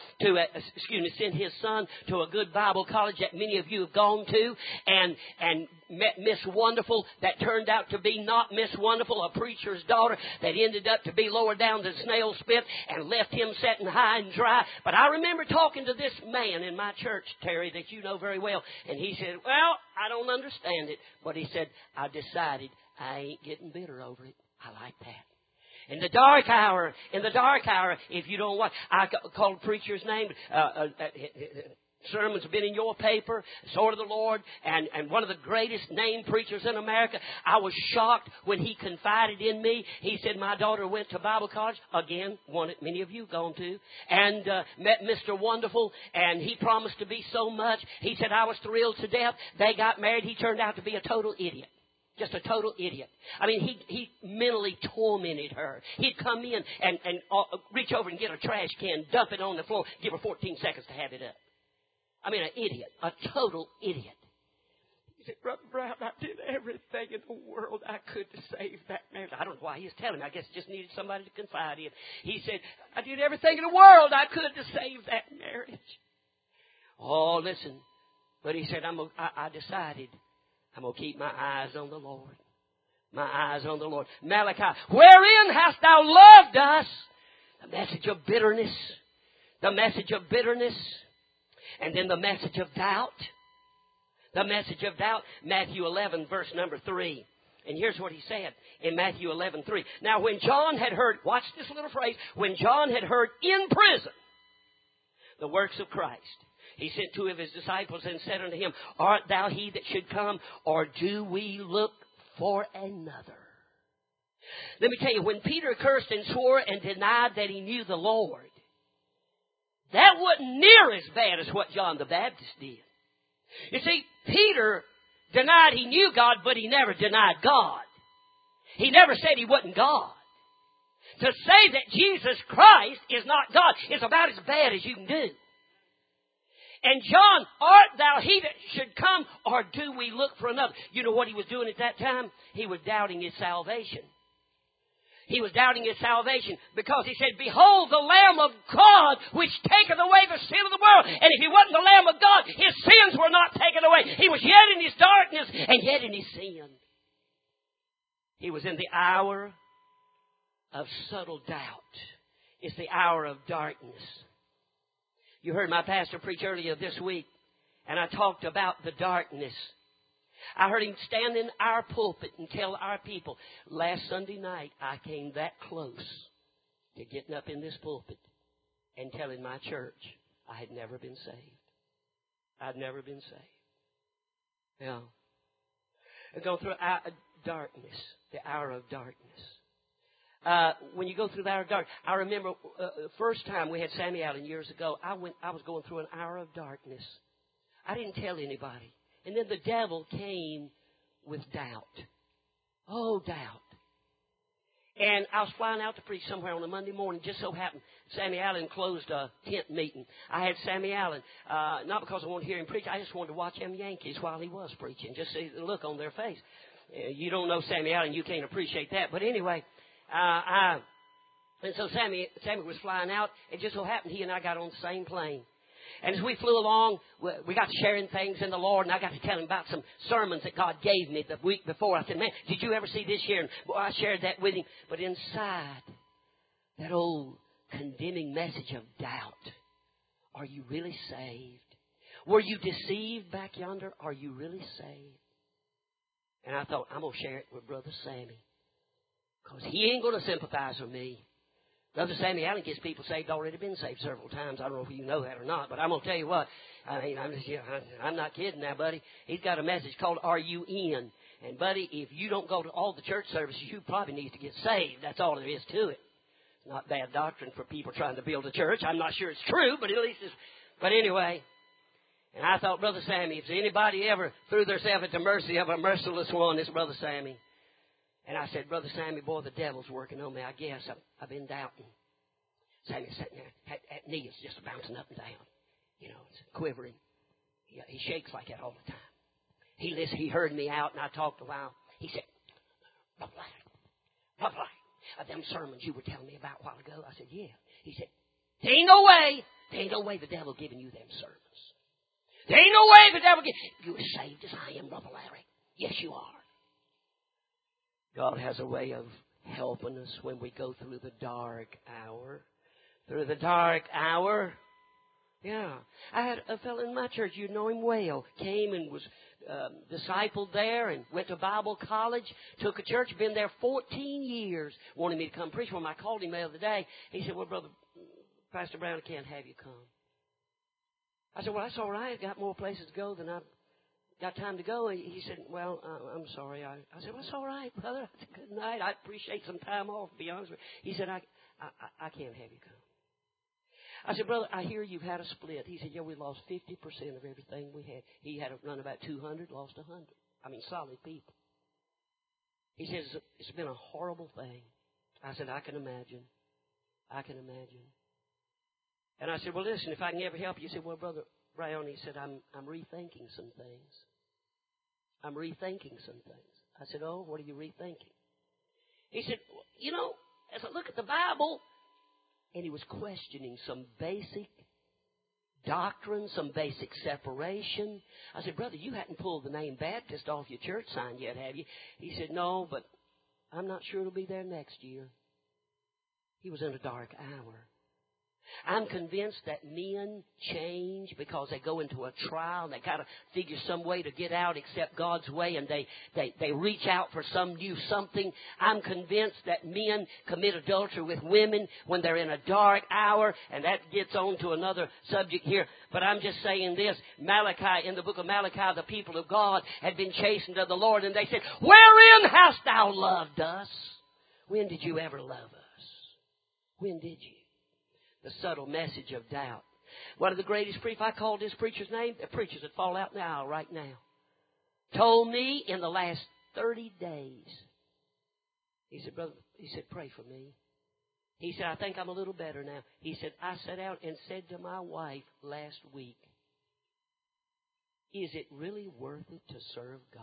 son to a good Bible college that many of you have gone to, and met Miss Wonderful that turned out to be not Miss Wonderful, a preacher's daughter that ended up to be lower down the snail spit and left him sitting high and dry. But I remember talking to this man in my church, Terry, that you know very well, and he said, "Well, I don't understand it," but he said, "I decided I ain't getting bitter over it." I like that. In the dark hour, if you don't want, I called a preacher's name, sermons have been in your paper, Sword of the Lord, and one of the greatest named preachers in America. I was shocked when he confided in me. He said, "My daughter went to Bible college," again, one that many of you have gone to, and met Mr. Wonderful, and he promised to be so much. He said, "I was thrilled to death." They got married. He turned out to be a total idiot. Just a total idiot. I mean, he mentally tormented her. He'd come in and reach over and get a trash can, dump it on the floor, give her 14 seconds to have it up. I mean, an idiot, a total idiot. He said, "Brother Brown, I did everything in the world I could to save that marriage." I don't know why he was telling me. I guess he just needed somebody to confide in. He said, "I did everything in the world I could to save that marriage." Oh, listen. But he said, I decided I'm going to keep my eyes on the Lord. My eyes on the Lord. Malachi, "Wherein hast thou loved us?" The message of bitterness. The message of bitterness. And then the message of doubt. The message of doubt. Matthew 11, verse number 3. And here's what he said in Matthew 11:3. "Now when John had heard," watch this little phrase, "when John had heard in prison the works of Christ, he sent 2 of his disciples and said unto him, Art thou he that should come, or do we look for another?" Let me tell you, when Peter cursed and swore and denied that he knew the Lord, that wasn't near as bad as what John the Baptist did. You see, Peter denied he knew God, but he never denied God. He never said he wasn't God. To say that Jesus Christ is not God is about as bad as you can do. And John, "Art thou he that should come, or do we look for another?" You know what he was doing at that time? He was doubting his salvation. He was doubting his salvation because he said, "Behold the Lamb of God, which taketh away the sin of the world." And if he wasn't the Lamb of God, his sins were not taken away. He was yet in his darkness and yet in his sin. He was in the hour of subtle doubt. It's the hour of darkness. You heard my pastor preach earlier this week, and I talked about the darkness. I heard him stand in our pulpit and tell our people, last Sunday night I came that close to getting up in this pulpit and telling my church I had never been saved. I'd never been saved. Yeah. We're going through darkness, the hour of darkness. When you go through the hour of darkness, I remember the first time we had Sammy Allen years ago, I was going through an hour of darkness. I didn't tell anybody. And then the devil came with doubt. Oh, doubt. And I was flying out to preach somewhere on a Monday morning. Just so happened Sammy Allen closed a tent meeting. I had Sammy Allen, not because I wanted to hear him preach. I just wanted to watch them Yankees while he was preaching. Just see the look on their face. You don't know Sammy Allen, you can't appreciate that. But anyway, and so Sammy was flying out. It just so happened he and I got on the same plane. And as we flew along, we got sharing things in the Lord, and I got to tell him about some sermons that God gave me the week before. I said, man, did you ever see this here? And boy, I shared that with him. But inside, that old condemning message of doubt. Are you really saved? Were you deceived back yonder? Are you really saved? And I thought, I'm going to share it with Brother Sammy. Because he ain't going to sympathize with me. Brother Sammy Allen gets people saved, already been saved several times. I don't know if you know that or not, but I'm going to tell you what. I mean, I'm not kidding now, buddy. He's got a message called Are You In? And, buddy, if you don't go to all the church services, you probably need to get saved. That's all there is to it. It's not bad doctrine for people trying to build a church. I'm not sure it's true, but at least it's... But anyway, and I thought, Brother Sammy, if anybody ever threw themselves at the mercy of a merciless one, it's Brother Sammy. And I said, Brother Sammy, boy, the devil's working on me. I guess I've been doubting. Sammy's sitting there, that knee is just bouncing up and down. You know, it's quivering. He shakes like that all the time. He heard me out, and I talked a while. He said, Brother Larry, them sermons you were telling me about a while ago. I said, yeah. He said, there ain't no way the devil giving you them sermons. There ain't no way the devil you as saved as I am, Brother Larry. Yes, you are. God has a way of helping us when we go through the dark hour. Through the dark hour. Yeah. I had a fellow in my church, you know him well, came and was discipled there and went to Bible college, took a church, been there 14 years, wanted me to come preach. When I called him the other day, he said, well, Brother Pastor Brown, I can't have you come. I said, well, that's all right. I've got more places to go than I've got time to go. He said, well, I'm sorry. I said, well, it's all right, brother. Good night. I appreciate some time off, to be honest with you. He said, I can't have you come. I said, brother, I hear you've had a split. He said, yeah, we lost 50% of everything we had. He had run about 200, lost 100. I mean, solid people. He says, it's been a horrible thing. I said, I can imagine. And I said, well, listen, if I can ever help you. He said, well, Brother Brown, he said, I'm rethinking some things. I said, oh, what are you rethinking? He said, you know, as I look at the Bible, and he was questioning some basic doctrine, some basic separation. I said, brother, you hadn't pulled the name Baptist off your church sign yet, have you? He said, no, but I'm not sure it'll be there next year. He was in a dark hour. I'm convinced that men change because they go into a trial and they kind of figure some way to get out except God's way, and they reach out for some new something. I'm convinced that men commit adultery with women when they're in a dark hour, and that gets on to another subject here. But I'm just saying this. Malachi, in the book of Malachi, the people of God had been chastened of the Lord, and they said, wherein hast thou loved us? When did you ever love us? When did you? The subtle message of doubt. One of the greatest preachers, if I called this preacher's name, the preachers would fall out in the aisle right now. Told me in the last 30 days. He said, brother, pray for me. He said, I think I'm a little better now. He said, I sat out and said to my wife last week, is it really worth it to serve God?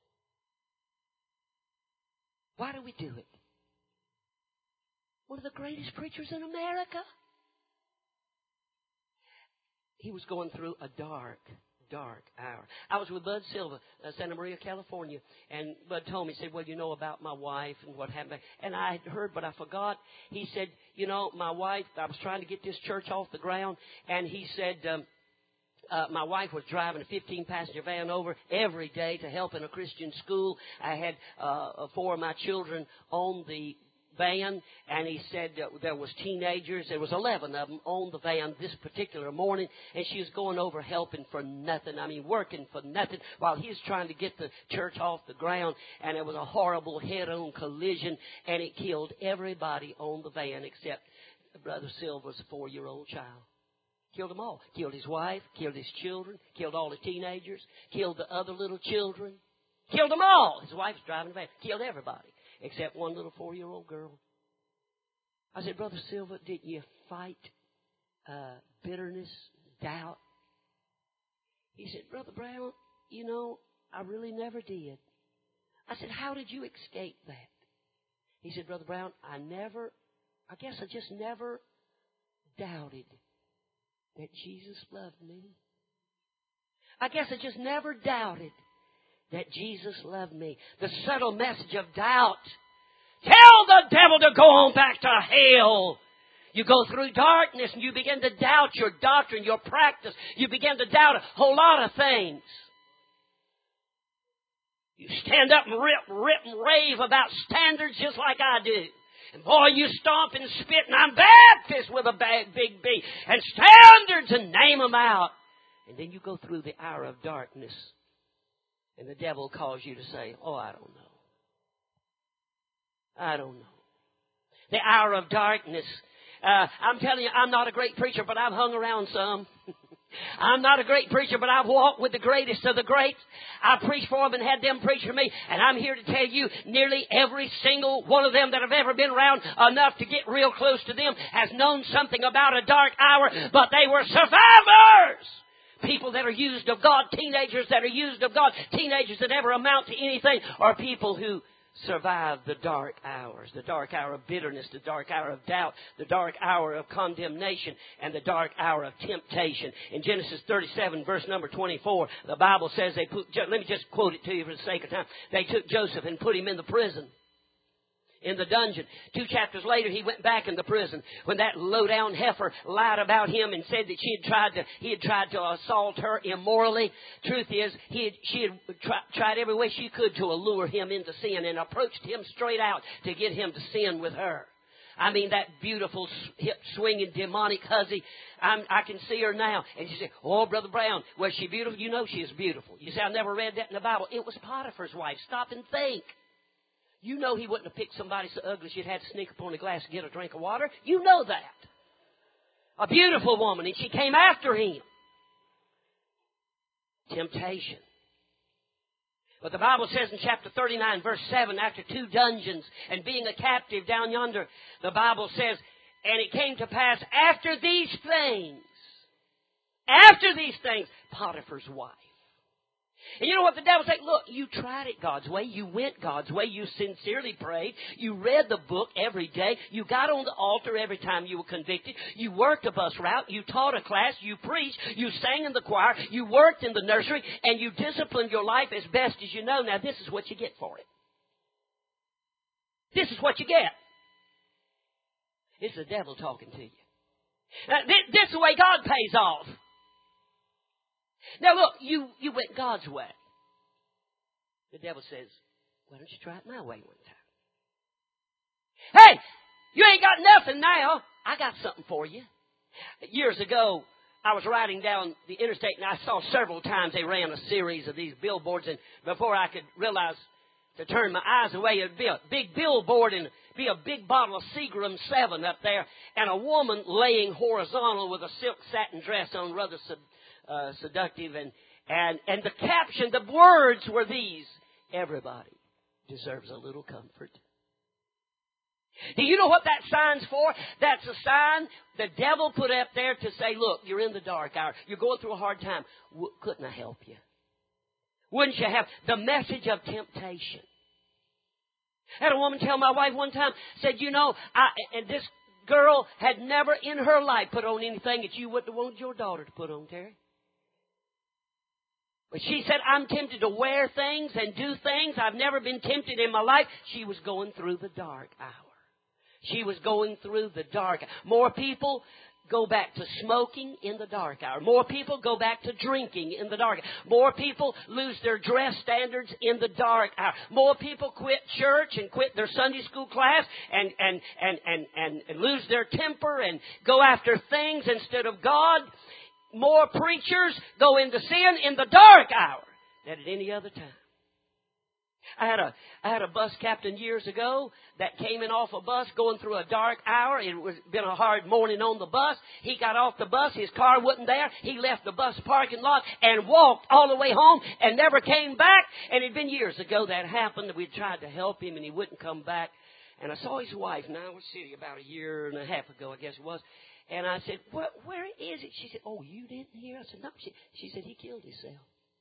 Why do we do it? One of the greatest preachers in America. He was going through a dark dark hour. I was with Bud Silva, Santa Maria, California, and Bud told me, he said, well, you know about my wife and what happened. And I had heard, but I forgot. He said, you know, my wife, I was trying to get this church off the ground, and he said, my wife was driving a 15-passenger van over every day to help in a Christian school. I had 4 of my children on the van, and he said there was teenagers. There was 11 of them on the van this particular morning, and she was going over helping for nothing. I mean, working for nothing while he was trying to get the church off the ground, and it was a horrible head-on collision, and it killed everybody on the van except Brother Silver's 4-year-old child. Killed them all. Killed his wife, killed his children, killed all the teenagers, killed the other little children. Killed them all. His wife's driving the van. Killed everybody except one little 4-year-old girl. I said, Brother Silver, didn't you fight bitterness, doubt? He said, Brother Brown, you know, I really never did. I said, how did you escape that? He said, Brother Brown, I guess I just never doubted that Jesus loved me. I guess I just never doubted that Jesus loved me. The subtle message of doubt. Tell the devil to go on back to hell. You go through darkness and you begin to doubt your doctrine, your practice. You begin to doubt a whole lot of things. You stand up and rip and rave about standards just like I do. And boy, you stomp and spit, and I'm Baptist with a big B. And standards, and name them out. And then you go through the hour of darkness. And the devil calls you to say, oh, I don't know. I don't know. The hour of darkness. I'm telling you, I'm not a great preacher, but I've hung around some. I'm not a great preacher, but I've walked with the greatest of the greats. I preached for them and had them preach for me. And I'm here to tell you, nearly every single one of them that have ever been around enough to get real close to them has known something about a dark hour, but they were survivors. People that are used of God, teenagers that are used of God, teenagers that never amount to anything, are people who survive the dark hours, the dark hour of bitterness, the dark hour of doubt, the dark hour of condemnation, and the dark hour of temptation. In Genesis 37, verse number 24, the Bible says they put, let me just quote it to you for the sake of time. They took Joseph and put him in the prison, in the dungeon. 2 chapters later, he went back in the prison when that low-down heifer lied about him and said that he had tried to assault her immorally. Truth is, she had tried every way she could to allure him into sin and approached him straight out to get him to sin with her. I mean, that beautiful, hip-swinging, demonic hussy. I can see her now. And she said, oh, Brother Brown, was she beautiful? You know she is beautiful. You say, I never read that in the Bible. It was Potiphar's wife. Stop and think. You know he wouldn't have picked somebody so ugly she'd had to sneak up on the glass to get a drink of water. You know that. A beautiful woman, and she came after him. Temptation. But the Bible says in chapter 39, verse 7, after 2 dungeons and being a captive down yonder, the Bible says, and it came to pass after these things, Potiphar's wife. And you know what the devil said? Look, you tried it God's way. You went God's way. You sincerely prayed. You read the book every day. You got on the altar every time you were convicted. You worked a bus route. You taught a class. You preached. You sang in the choir. You worked in the nursery. And you disciplined your life as best as you know. Now, this is what you get for it. This is what you get. It's the devil talking to you. Now, this is the way God pays off. Now look, you went God's way. The devil says, why don't you try it my way one time? Hey, you ain't got nothing now. I got something for you. Years ago, I was riding down the interstate and I saw several times they ran a series of these billboards, and before I could realize to turn my eyes away, it'd be a big billboard and be a big bottle of Seagram 7 up there, and a woman laying horizontal with a silk satin dress on, rather seductive, and the caption, the words were these: everybody deserves a little comfort. Do you know what that sign's for? That's a sign the devil put up there to say, look, you're in the dark hour. You're going through a hard time. Couldn't I help you? Wouldn't you have the message of temptation? I had a woman tell my wife one time, said, you know, and this girl had never in her life put on anything that you wouldn't want your daughter to put on, Terry. But she said, I'm tempted to wear things and do things. I've never been tempted in my life. She was going through the dark hour. She was going through the dark hour. More people go back to smoking in the dark hour. More people go back to drinking in the dark hour. More people lose their dress standards in the dark hour. More people quit church and quit their Sunday school class and lose their temper and go after things instead of God. More preachers go into sin in the dark hour than at any other time. I had a bus captain years ago that came in off a bus going through a dark hour. It was been a hard morning on the bus. He got off the bus. His car wasn't there. He left the bus parking lot and walked all the way home and never came back. And it had been years ago that happened. We tried to help him and he wouldn't come back. And I saw his wife in Iowa City about a year and a half ago, I guess it was. And I said, where is it? She said, oh, you didn't hear? I said, no. She said, he killed himself.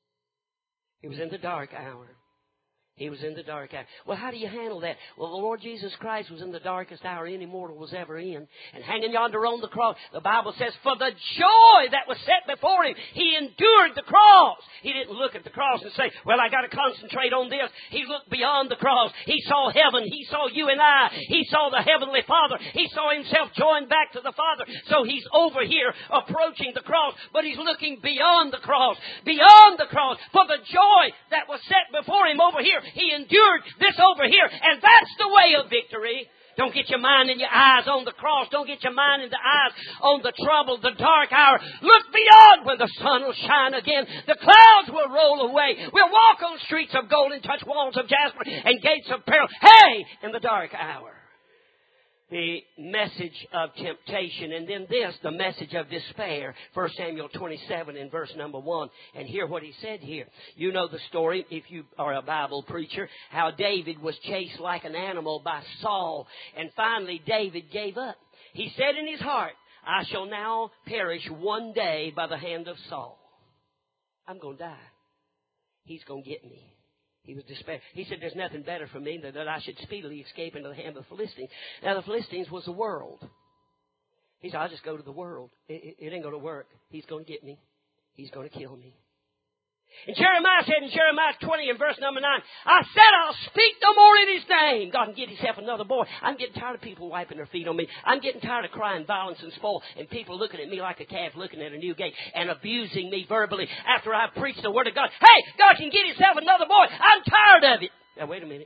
It was in the dark hour. He was in the dark hour. Well, how do you handle that? Well, the Lord Jesus Christ was in the darkest hour any mortal was ever in. And hanging yonder on the cross, the Bible says, for the joy that was set before him, he endured the cross. He didn't look at the cross and say, well, I got to concentrate on this. He looked beyond the cross. He saw heaven. He saw you and I. He saw the Heavenly Father. He saw himself joined back to the Father. So he's over here approaching the cross, but he's looking beyond the cross. Beyond the cross. For the joy that was set before him over here, he endured this over here. And that's the way of victory. Don't get your mind and your eyes on the cross. Don't get your mind and the eyes on the trouble, the dark hour. Look beyond when the sun will shine again. The clouds will roll away. We'll walk on streets of gold and touch walls of jasper and gates of pearl. Hey, in the dark hour. The message of temptation, and then this, the message of despair. 1 Samuel 27 in verse number 1. And hear what he said here. You know the story, if you are a Bible preacher, how David was chased like an animal by Saul. And finally David gave up. He said in his heart, I shall now perish one day by the hand of Saul. I'm going to die. He's going to get me. He was despair. He said, there's nothing better for me than that I should speedily escape into the hand of the Philistines. Now, the Philistines was the world. He said, I'll just go to the world. It ain't going to work. He's going to get me. He's going to kill me. And Jeremiah said in Jeremiah 20 in verse number 9, I said I'll speak no more in his name. God can get himself another boy. I'm getting tired of people wiping their feet on me. I'm getting tired of crying violence and spoil and people looking at me like a calf looking at a new gate and abusing me verbally after I preach the word of God. Hey, God can get himself another boy. I'm tired of it. Now, wait a minute.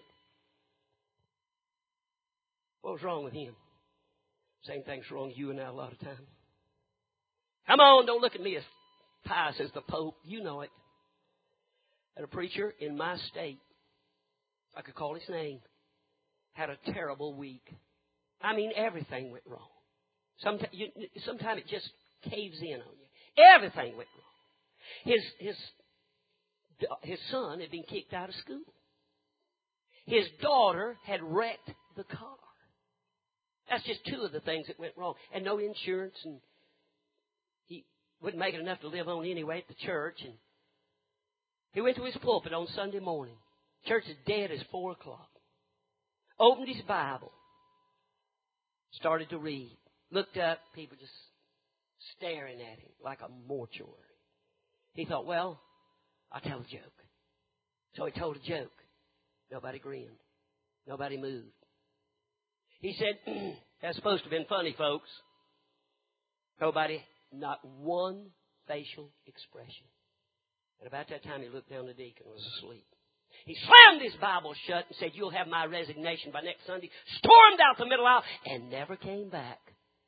What was wrong with him? Same thing's wrong with you and I a lot of times. Come on, don't look at me as pious as the Pope. You know it. And a preacher in my state, I could call his name, had a terrible week. I mean, everything went wrong. Sometimes it just caves in on you. Everything went wrong. His son had been kicked out of school. His daughter had wrecked the car. That's just two of the things that went wrong. And no insurance, and he wouldn't make it enough to live on anyway at the church. And he went to his pulpit on Sunday morning. Church is dead as 4 o'clock. Opened his Bible. Started to read. Looked up. People just staring at him like a mortuary. He thought, well, I'll tell a joke. So he told a joke. Nobody grinned. Nobody moved. He said, that's supposed to have been funny, folks. Nobody, not one facial expression. And about that time, he looked down, the deacon was asleep. He slammed his Bible shut and said, you'll have my resignation by next Sunday. Stormed out the middle aisle and never came back.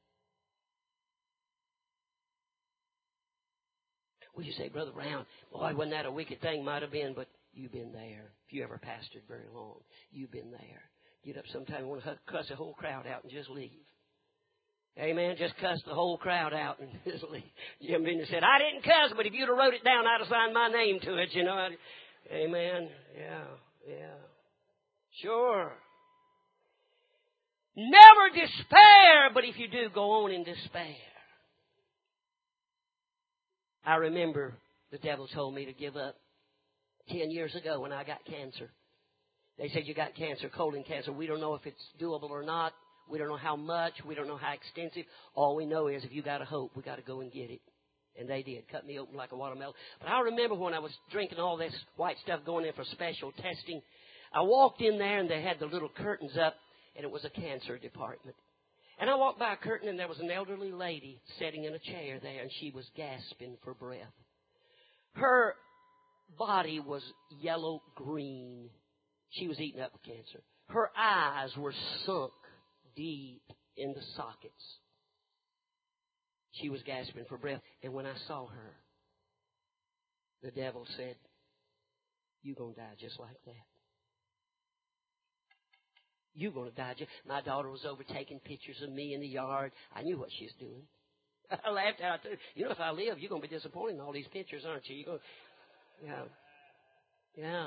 Well, you say, Brother Brown, boy, wasn't that a wicked thing? Might have been, but you've been there. If you ever pastored very long, you've been there. Get up sometime and want to cuss the whole crowd out and just leave. Amen. Just cuss the whole crowd out and just leave. Jim Bender said, I didn't cuss, but if you'd have wrote it down, I'd have signed my name to it, you know. Amen. Yeah. Sure. Never despair, but if you do, go on in despair. I remember the devil told me to give up 10 years ago when I got cancer. They said, you got cancer, colon cancer. We don't know if it's doable or not. We don't know how much. We don't know how extensive. All we know is if you got a hope, we got to go and get it. And they did. Cut me open like a watermelon. But I remember when I was drinking all this white stuff going in for special testing, I walked in there and they had the little curtains up, and it was a cancer department. And I walked by a curtain and there was an elderly lady sitting in a chair there, and she was gasping for breath. Her body was yellow-green. She was eaten up with cancer. Her eyes were sunk deep in the sockets. She was gasping for breath. And when I saw her, the devil said, "You're going to die just like that. You're going to die just..." My daughter was over taking pictures of me in the yard. I knew what she was doing. I laughed out. You know, if I live, you're going to be disappointed in all these pictures, aren't you? You're going, yeah.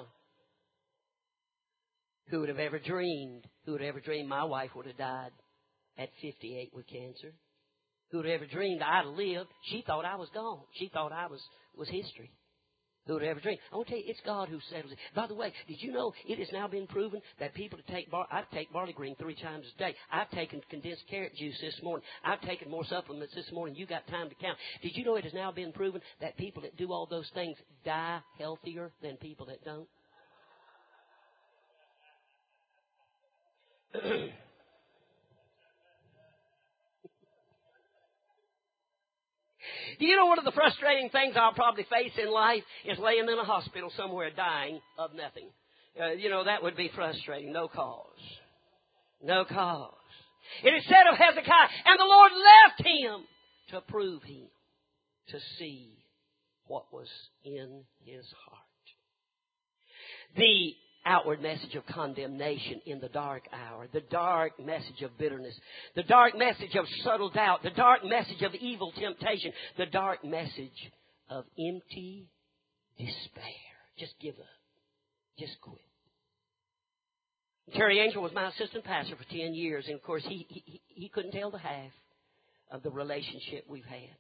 Who would have ever dreamed? Who would have ever dreamed my wife would have died at 58 with cancer? Who would have ever dreamed I'd have lived? She thought I was gone. She thought I was history. Who would have ever dreamed? I want to tell you, it's God who settles it. By the way, did you know it has now been proven that people that take I take barley green 3 times a day. I've taken condensed carrot juice this morning. I've taken more supplements this morning. You got time to count. Did you know it has now been proven that people that do all those things die healthier than people that don't? Do you know one of the frustrating things I'll probably face in life is laying in a hospital somewhere dying of nothing? That would be frustrating. No cause. No cause. It is said of Hezekiah, and the Lord left him to prove him, to see what was in his heart. The outward message of condemnation in the dark hour, the dark message of bitterness, the dark message of subtle doubt, the dark message of evil temptation, the dark message of empty despair. Just give up. Just quit. Terry Angel was my assistant pastor for 10 years, and of course he couldn't tell the half of the relationship we've had.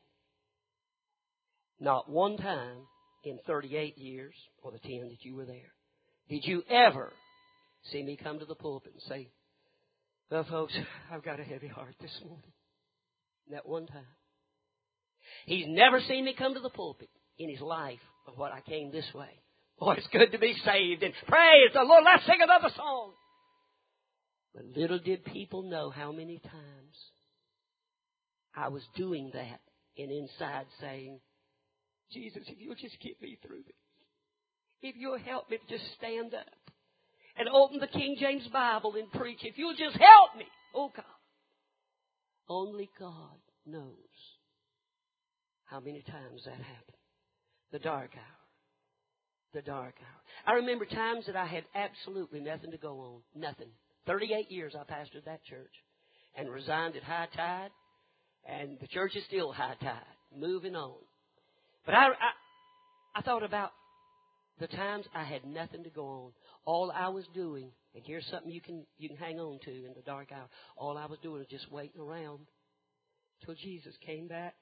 Not one time in 38 years, or the 10 that you were there, did you ever see me come to the pulpit and say, "Well, folks, I've got a heavy heart this morning"? Not one time. He's never seen me come to the pulpit in his life of what I came this way. Boy, it's good to be saved and praise the Lord. Let's sing another song. But little did people know how many times I was doing that and inside saying, "Jesus, if you'll just get me through this. If you'll help me to just stand up and open the King James Bible and preach. If you'll just help me." Oh, God. Only God knows how many times that happened. The dark hour. The dark hour. I remember times that I had absolutely nothing to go on. Nothing. 38 years I pastored that church and resigned at high tide. And the church is still high tide. Moving on. But I thought about the times I had nothing to go on. All I was doing, and here's something you can hang on to in the dark hour. All I was doing was just waiting around till Jesus came back.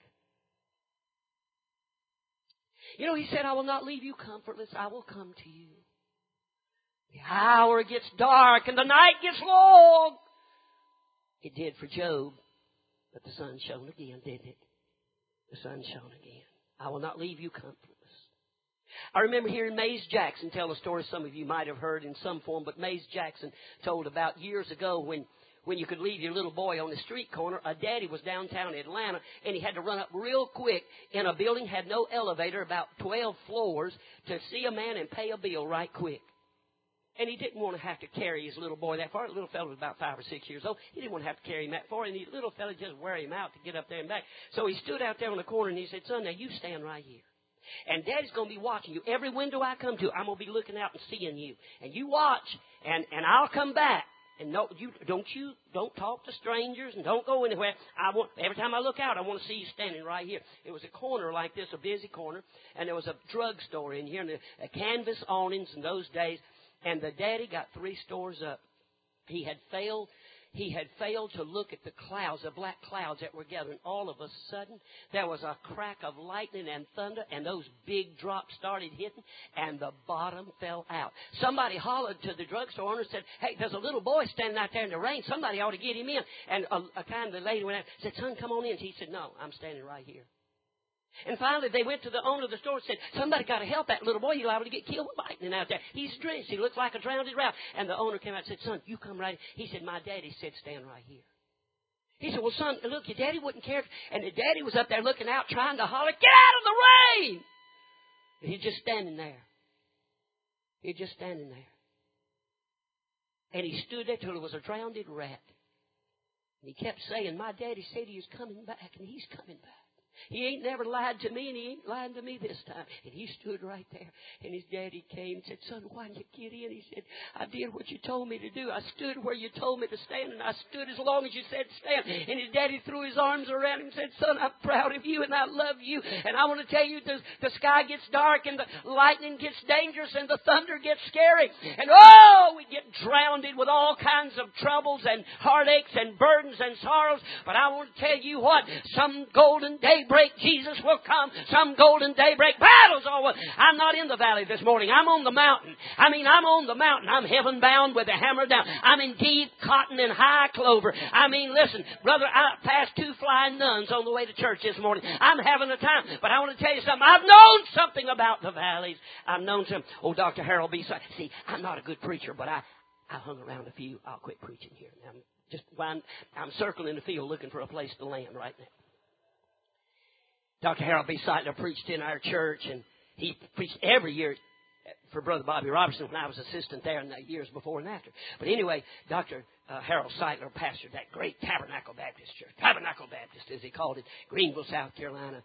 He said, "I will not leave you comfortless. I will come to you." The hour gets dark and the night gets long. It did for Job, but the sun shone again, didn't it? The sun shone again. I will not leave you comfortless. I remember hearing Mays Jackson tell a story some of you might have heard in some form, but Mays Jackson told about years ago when you could leave your little boy on the street corner. A daddy was downtown Atlanta, and he had to run up real quick in a building, had no elevator, about 12 floors, to see a man and pay a bill right quick. And he didn't want to have to carry his little boy that far. The little fellow was about 5 or 6 years old. He didn't want to have to carry him that far, and the little fellow just wear him out to get up there and back. So he stood out there on the corner, and he said, "Son, now you stand right here. And Daddy's going to be watching you. Every window I come to, I'm going to be looking out and seeing you. And you watch, and I'll come back. And no, don't talk to strangers and don't go anywhere. Every time I look out, I want to see you standing right here." It was a corner like this, a busy corner, and there was a drugstore in here, and a canvas awnings in those days. And the daddy got 3 stores up. He had failed to look at the clouds, the black clouds that were gathering. All of a sudden, there was a crack of lightning and thunder, and those big drops started hitting, and the bottom fell out. Somebody hollered to the drugstore owner and said, "Hey, there's a little boy standing out there in the rain. Somebody ought to get him in." And a kind of lady went out and said, "Son, come on in." He said, "No, I'm standing right here." And finally, they went to the owner of the store and said, somebody got to help that little boy. He's liable to get killed with lightning out there. He's drenched. He looks like a drowned rat. And the owner came out and said, son, you come right in. He said, my daddy said, stand right here. He said, well, son, look, your daddy wouldn't care. And the daddy was up there looking out, trying to holler, get out of the rain. And he's just standing there. He's just standing there. And he stood there till it was a drowned rat. And he kept saying, my daddy said he was coming back, and he's coming back. He ain't never lied to me, and he ain't lying to me this time. And he stood right there. And his daddy came and said, son, why didn't you get in? He said, I did what you told me to do. I stood where you told me to stand, and I stood as long as you said stand. And his daddy threw his arms around him and said, son, I'm proud of you, and I love you. And I want to tell you, the sky gets dark, and the lightning gets dangerous, and the thunder gets scary. And we get drowned with all kinds of troubles and heartaches and burdens and sorrows. But I want to tell you what, some golden daybreak Jesus will come. Some golden daybreak battles over. I'm not in the valley this morning. I'm on the mountain. I'm on the mountain. I'm heaven bound with the hammer down. I'm in deep cotton and high clover. Listen, brother, I passed 2 flying nuns on the way to church this morning. I'm having a time. But I want to tell you something. I've known something about the valleys. I've known some. Oh, Dr. Harold B. See, I'm not a good preacher, but I hung around a few. I'll quit preaching here. I'm circling the field looking for a place to land right now. Dr. Harold B. Seitler preached in our church, and he preached every year for Brother Bobby Robertson when I was assistant there in the years before and after. But anyway, Dr. Harold Seitler pastored that great Tabernacle Baptist Church, Tabernacle Baptist as he called it, Greenville, South Carolina.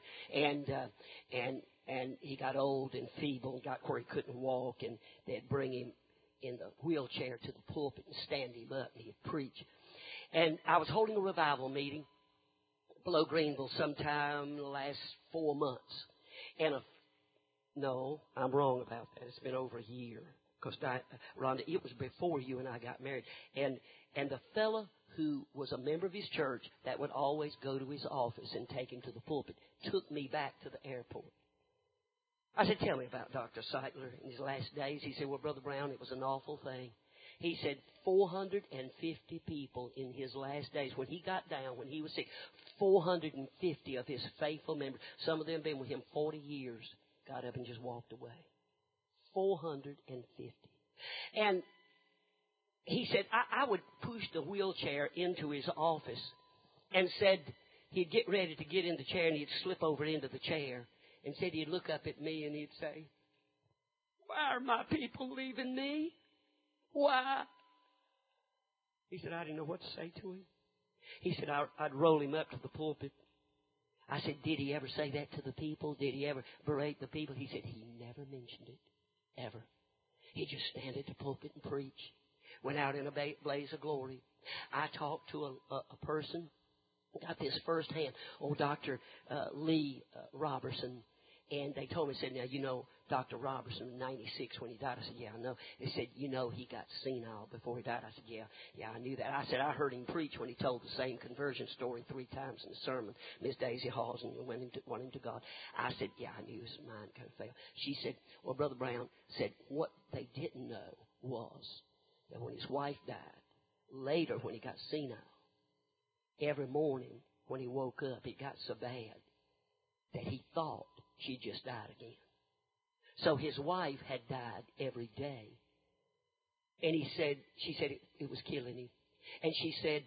And he got old and feeble, got where he couldn't walk, and they'd bring him in the wheelchair to the pulpit and stand him up, and he'd preach. And I was holding a revival meeting below Greenville sometime in the last 4 months. No, I'm wrong about that. It's been over a year. Because, Rhonda, it was before you and I got married. And the fella who was a member of his church that would always go to his office and take him to the pulpit took me back to the airport. I said, tell me about Dr. Seitler in his last days. He said, well, Brother Brown, it was an awful thing. He said 450 people in his last days, when he got down, when he was sick, 450 of his faithful members, some of them been with him 40 years, got up and just walked away. 450. And he said, I would push the wheelchair into his office and said he'd get ready to get in the chair and he'd slip over into the chair and said he'd look up at me and he'd say, why are my people leaving me? Why? He said, I didn't know what to say to him. He said, I'd roll him up to the pulpit. I said, did he ever say that to the people? Did he ever berate the people? He said, he never mentioned it, ever. He'd just stand at the pulpit and preach. Went out in a blaze of glory. I talked to a person, got this firsthand. Old Dr. Lee Robertson. And they told me, said, now, you know, Dr. Robertson in 96 when he died. I said, yeah, I know. They said, you know, he got senile before he died. I said, yeah, I knew that. I said, I heard him preach when he told the same conversion story 3 times in the sermon. Miss Daisy Halls and won him to God. I said, yeah, I knew his mind kind of failed. She said, well, Brother Brown said, what they didn't know was that when his wife died, later when he got senile, every morning when he woke up, it got so bad that he thought she just died again. So his wife had died every day. And she said it was killing him. And she said,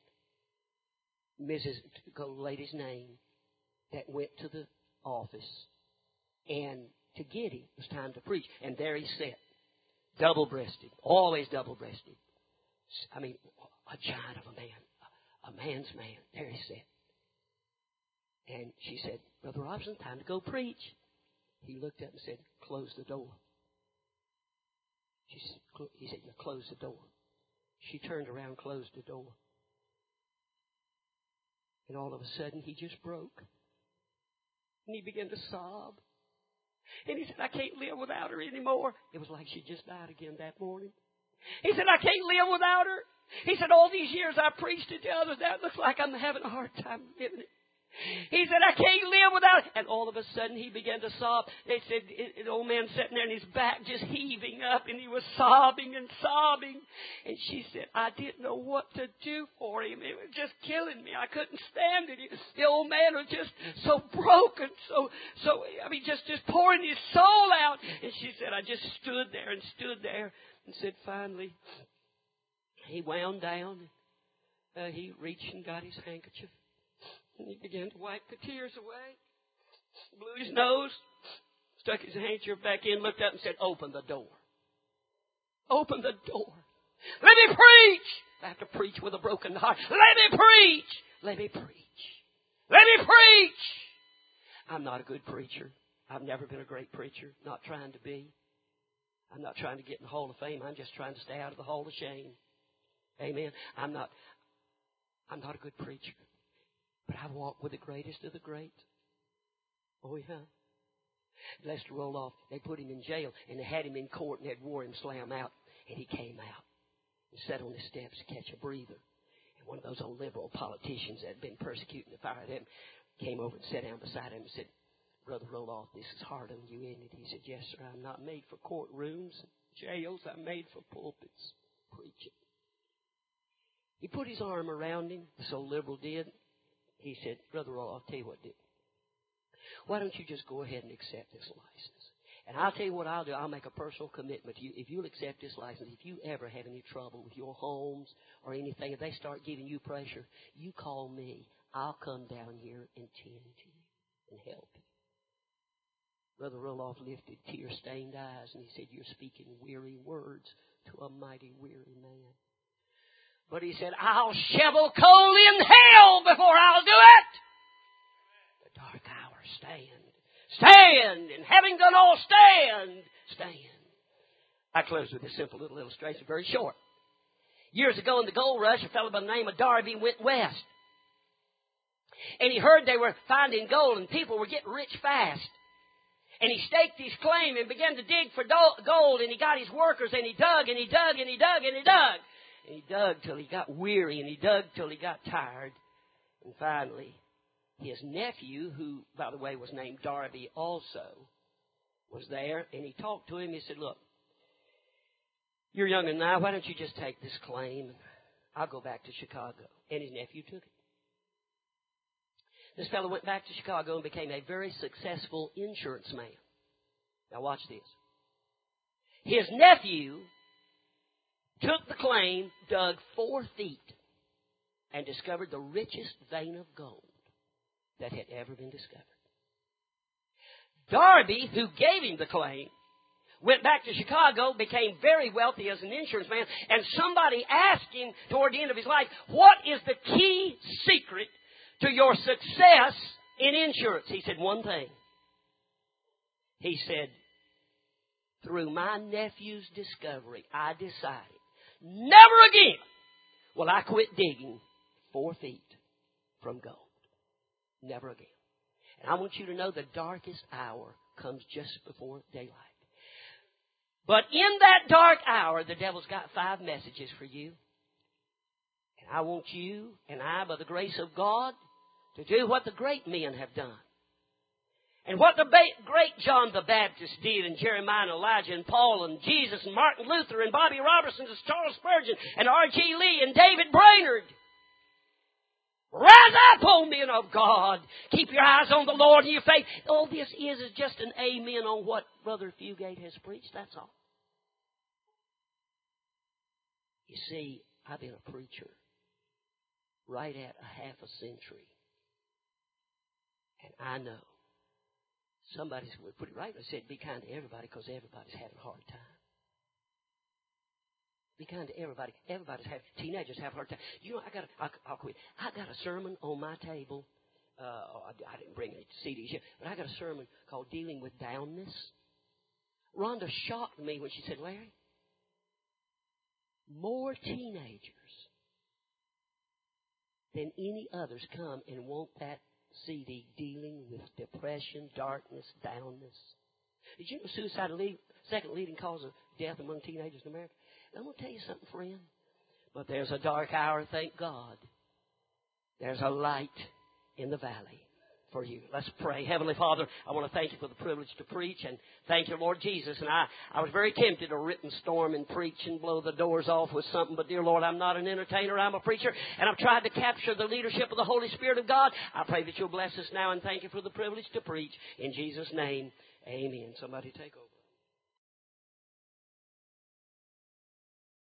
Mrs. the lady's name that went to the office and to get him, it was time to preach. And there he sat, double-breasted, always double-breasted. I mean, a giant of a man, a man's man. There he sat. And she said, Brother Robinson, time to go preach. He looked up and said, close the door. He said, you close the door. She turned around, closed the door. And all of a sudden, he just broke. And he began to sob. And he said, I can't live without her anymore. It was like she just died again that morning. He said, I can't live without her. He said, all these years I preached it to others. That looks like I'm having a hard time living it. He said, I can't live without it. And all of a sudden he began to sob. They said, the old man sitting there and his back just heaving up, and he was sobbing and sobbing. And she said, I didn't know what to do for him. It was just killing me. I couldn't stand it. The old man was just so broken, just pouring his soul out. And she said, I just stood there and said, finally, he wound down. He reached and got his handkerchief. And he began to wipe the tears away. Blew his nose. Stuck his handkerchief back in, looked up and said, open the door. Open the door. Let me preach. I have to preach with a broken heart. Let me preach. Let me preach. Let me preach. I'm not a good preacher. I've never been a great preacher. Not trying to be. I'm not trying to get in the Hall of Fame. I'm just trying to stay out of the Hall of Shame. Amen. I'm not a good preacher. But I walk with the greatest of the great. Oh, yeah. Lester Roloff, they put him in jail, and they had him in court, and they'd wore him slam out. And he came out and sat on the steps to catch a breather. And one of those old liberal politicians that had been persecuting the fire of them came over and sat down beside him and said, Brother Roloff, this is hard on you, isn't it? He said, yes, sir. I'm not made for courtrooms and jails. I'm made for pulpits, preaching. He put his arm around him, this old liberal did. He said, Brother Roloff, I'll tell you what, Dick. Why don't you just go ahead and accept this license? And I'll tell you what I'll do. I'll make a personal commitment to you. If you'll accept this license, if you ever have any trouble with your homes or anything, if they start giving you pressure, you call me. I'll come down here and tend to you and help you. Brother Roloff lifted tear-stained eyes, and he said, you're speaking weary words to a mighty weary man. But he said, I'll shovel coal in hell before I'll do it. The dark hour, stand. Stand, and having done all, stand. Stand. I close with a simple little illustration, very short. Years ago in the gold rush, a fellow by the name of Darby went west. And he heard they were finding gold, and people were getting rich fast. And he staked his claim and began to dig for gold, and he got his workers, and he dug, and he dug, and he dug, and he dug. And he dug till he got weary, and he dug till he got tired. And finally, his nephew, who, by the way, was named Darby also, was there, and he talked to him. He said, look, you're younger than I. Why don't you just take this claim, and I'll go back to Chicago. And his nephew took it. This fellow went back to Chicago and became a very successful insurance man. Now watch this. His nephew took the claim, dug 4 feet, and discovered the richest vein of gold that had ever been discovered. Darby, who gave him the claim, went back to Chicago, became very wealthy as an insurance man, and somebody asked him toward the end of his life, what is the key secret to your success in insurance? He said, one thing. He said, through my nephew's discovery, I decided, never again will I quit digging 4 feet from gold. Never again. And I want you to know the darkest hour comes just before daylight. But in that dark hour, the devil's got 5 messages for you. And I want you and I, by the grace of God, to do what the great men have done. And what the great John the Baptist did, and Jeremiah and Elijah and Paul and Jesus and Martin Luther and Bobby Robertson and Charles Spurgeon and R.G. Lee and David Brainerd. Rise up, O men of God. Keep your eyes on the Lord and your faith. All this is just an amen on what Brother Fugate has preached. That's all. You see, I've been a preacher right at a half a century. And I know somebody's put it right. I said, be kind to everybody because everybody's having a hard time. Be kind to everybody. Teenagers have a hard time. You know, I'll quit. I got a sermon on my table. I didn't bring any CDs yet, but I got a sermon called Dealing with Downness. Rhonda shocked me when she said, Larry, more teenagers than any others come and want that CD, Dealing with Depression, Darkness, Downness. Did you know suicide is the second leading cause of death among teenagers in America? I'm going to tell you something, friend. But there's a dark hour, thank God. There's a light in the valley. for you. Let's pray. Heavenly Father, I want to thank you for the privilege to preach, and thank you, Lord Jesus. And I was very tempted to rip and storm and preach and blow the doors off with something, but dear Lord, I'm not an entertainer. I'm a preacher, and I've tried to capture the leadership of the Holy Spirit of God. I pray that you'll bless us now, and thank you for the privilege to preach. In Jesus' name, amen. Somebody take over.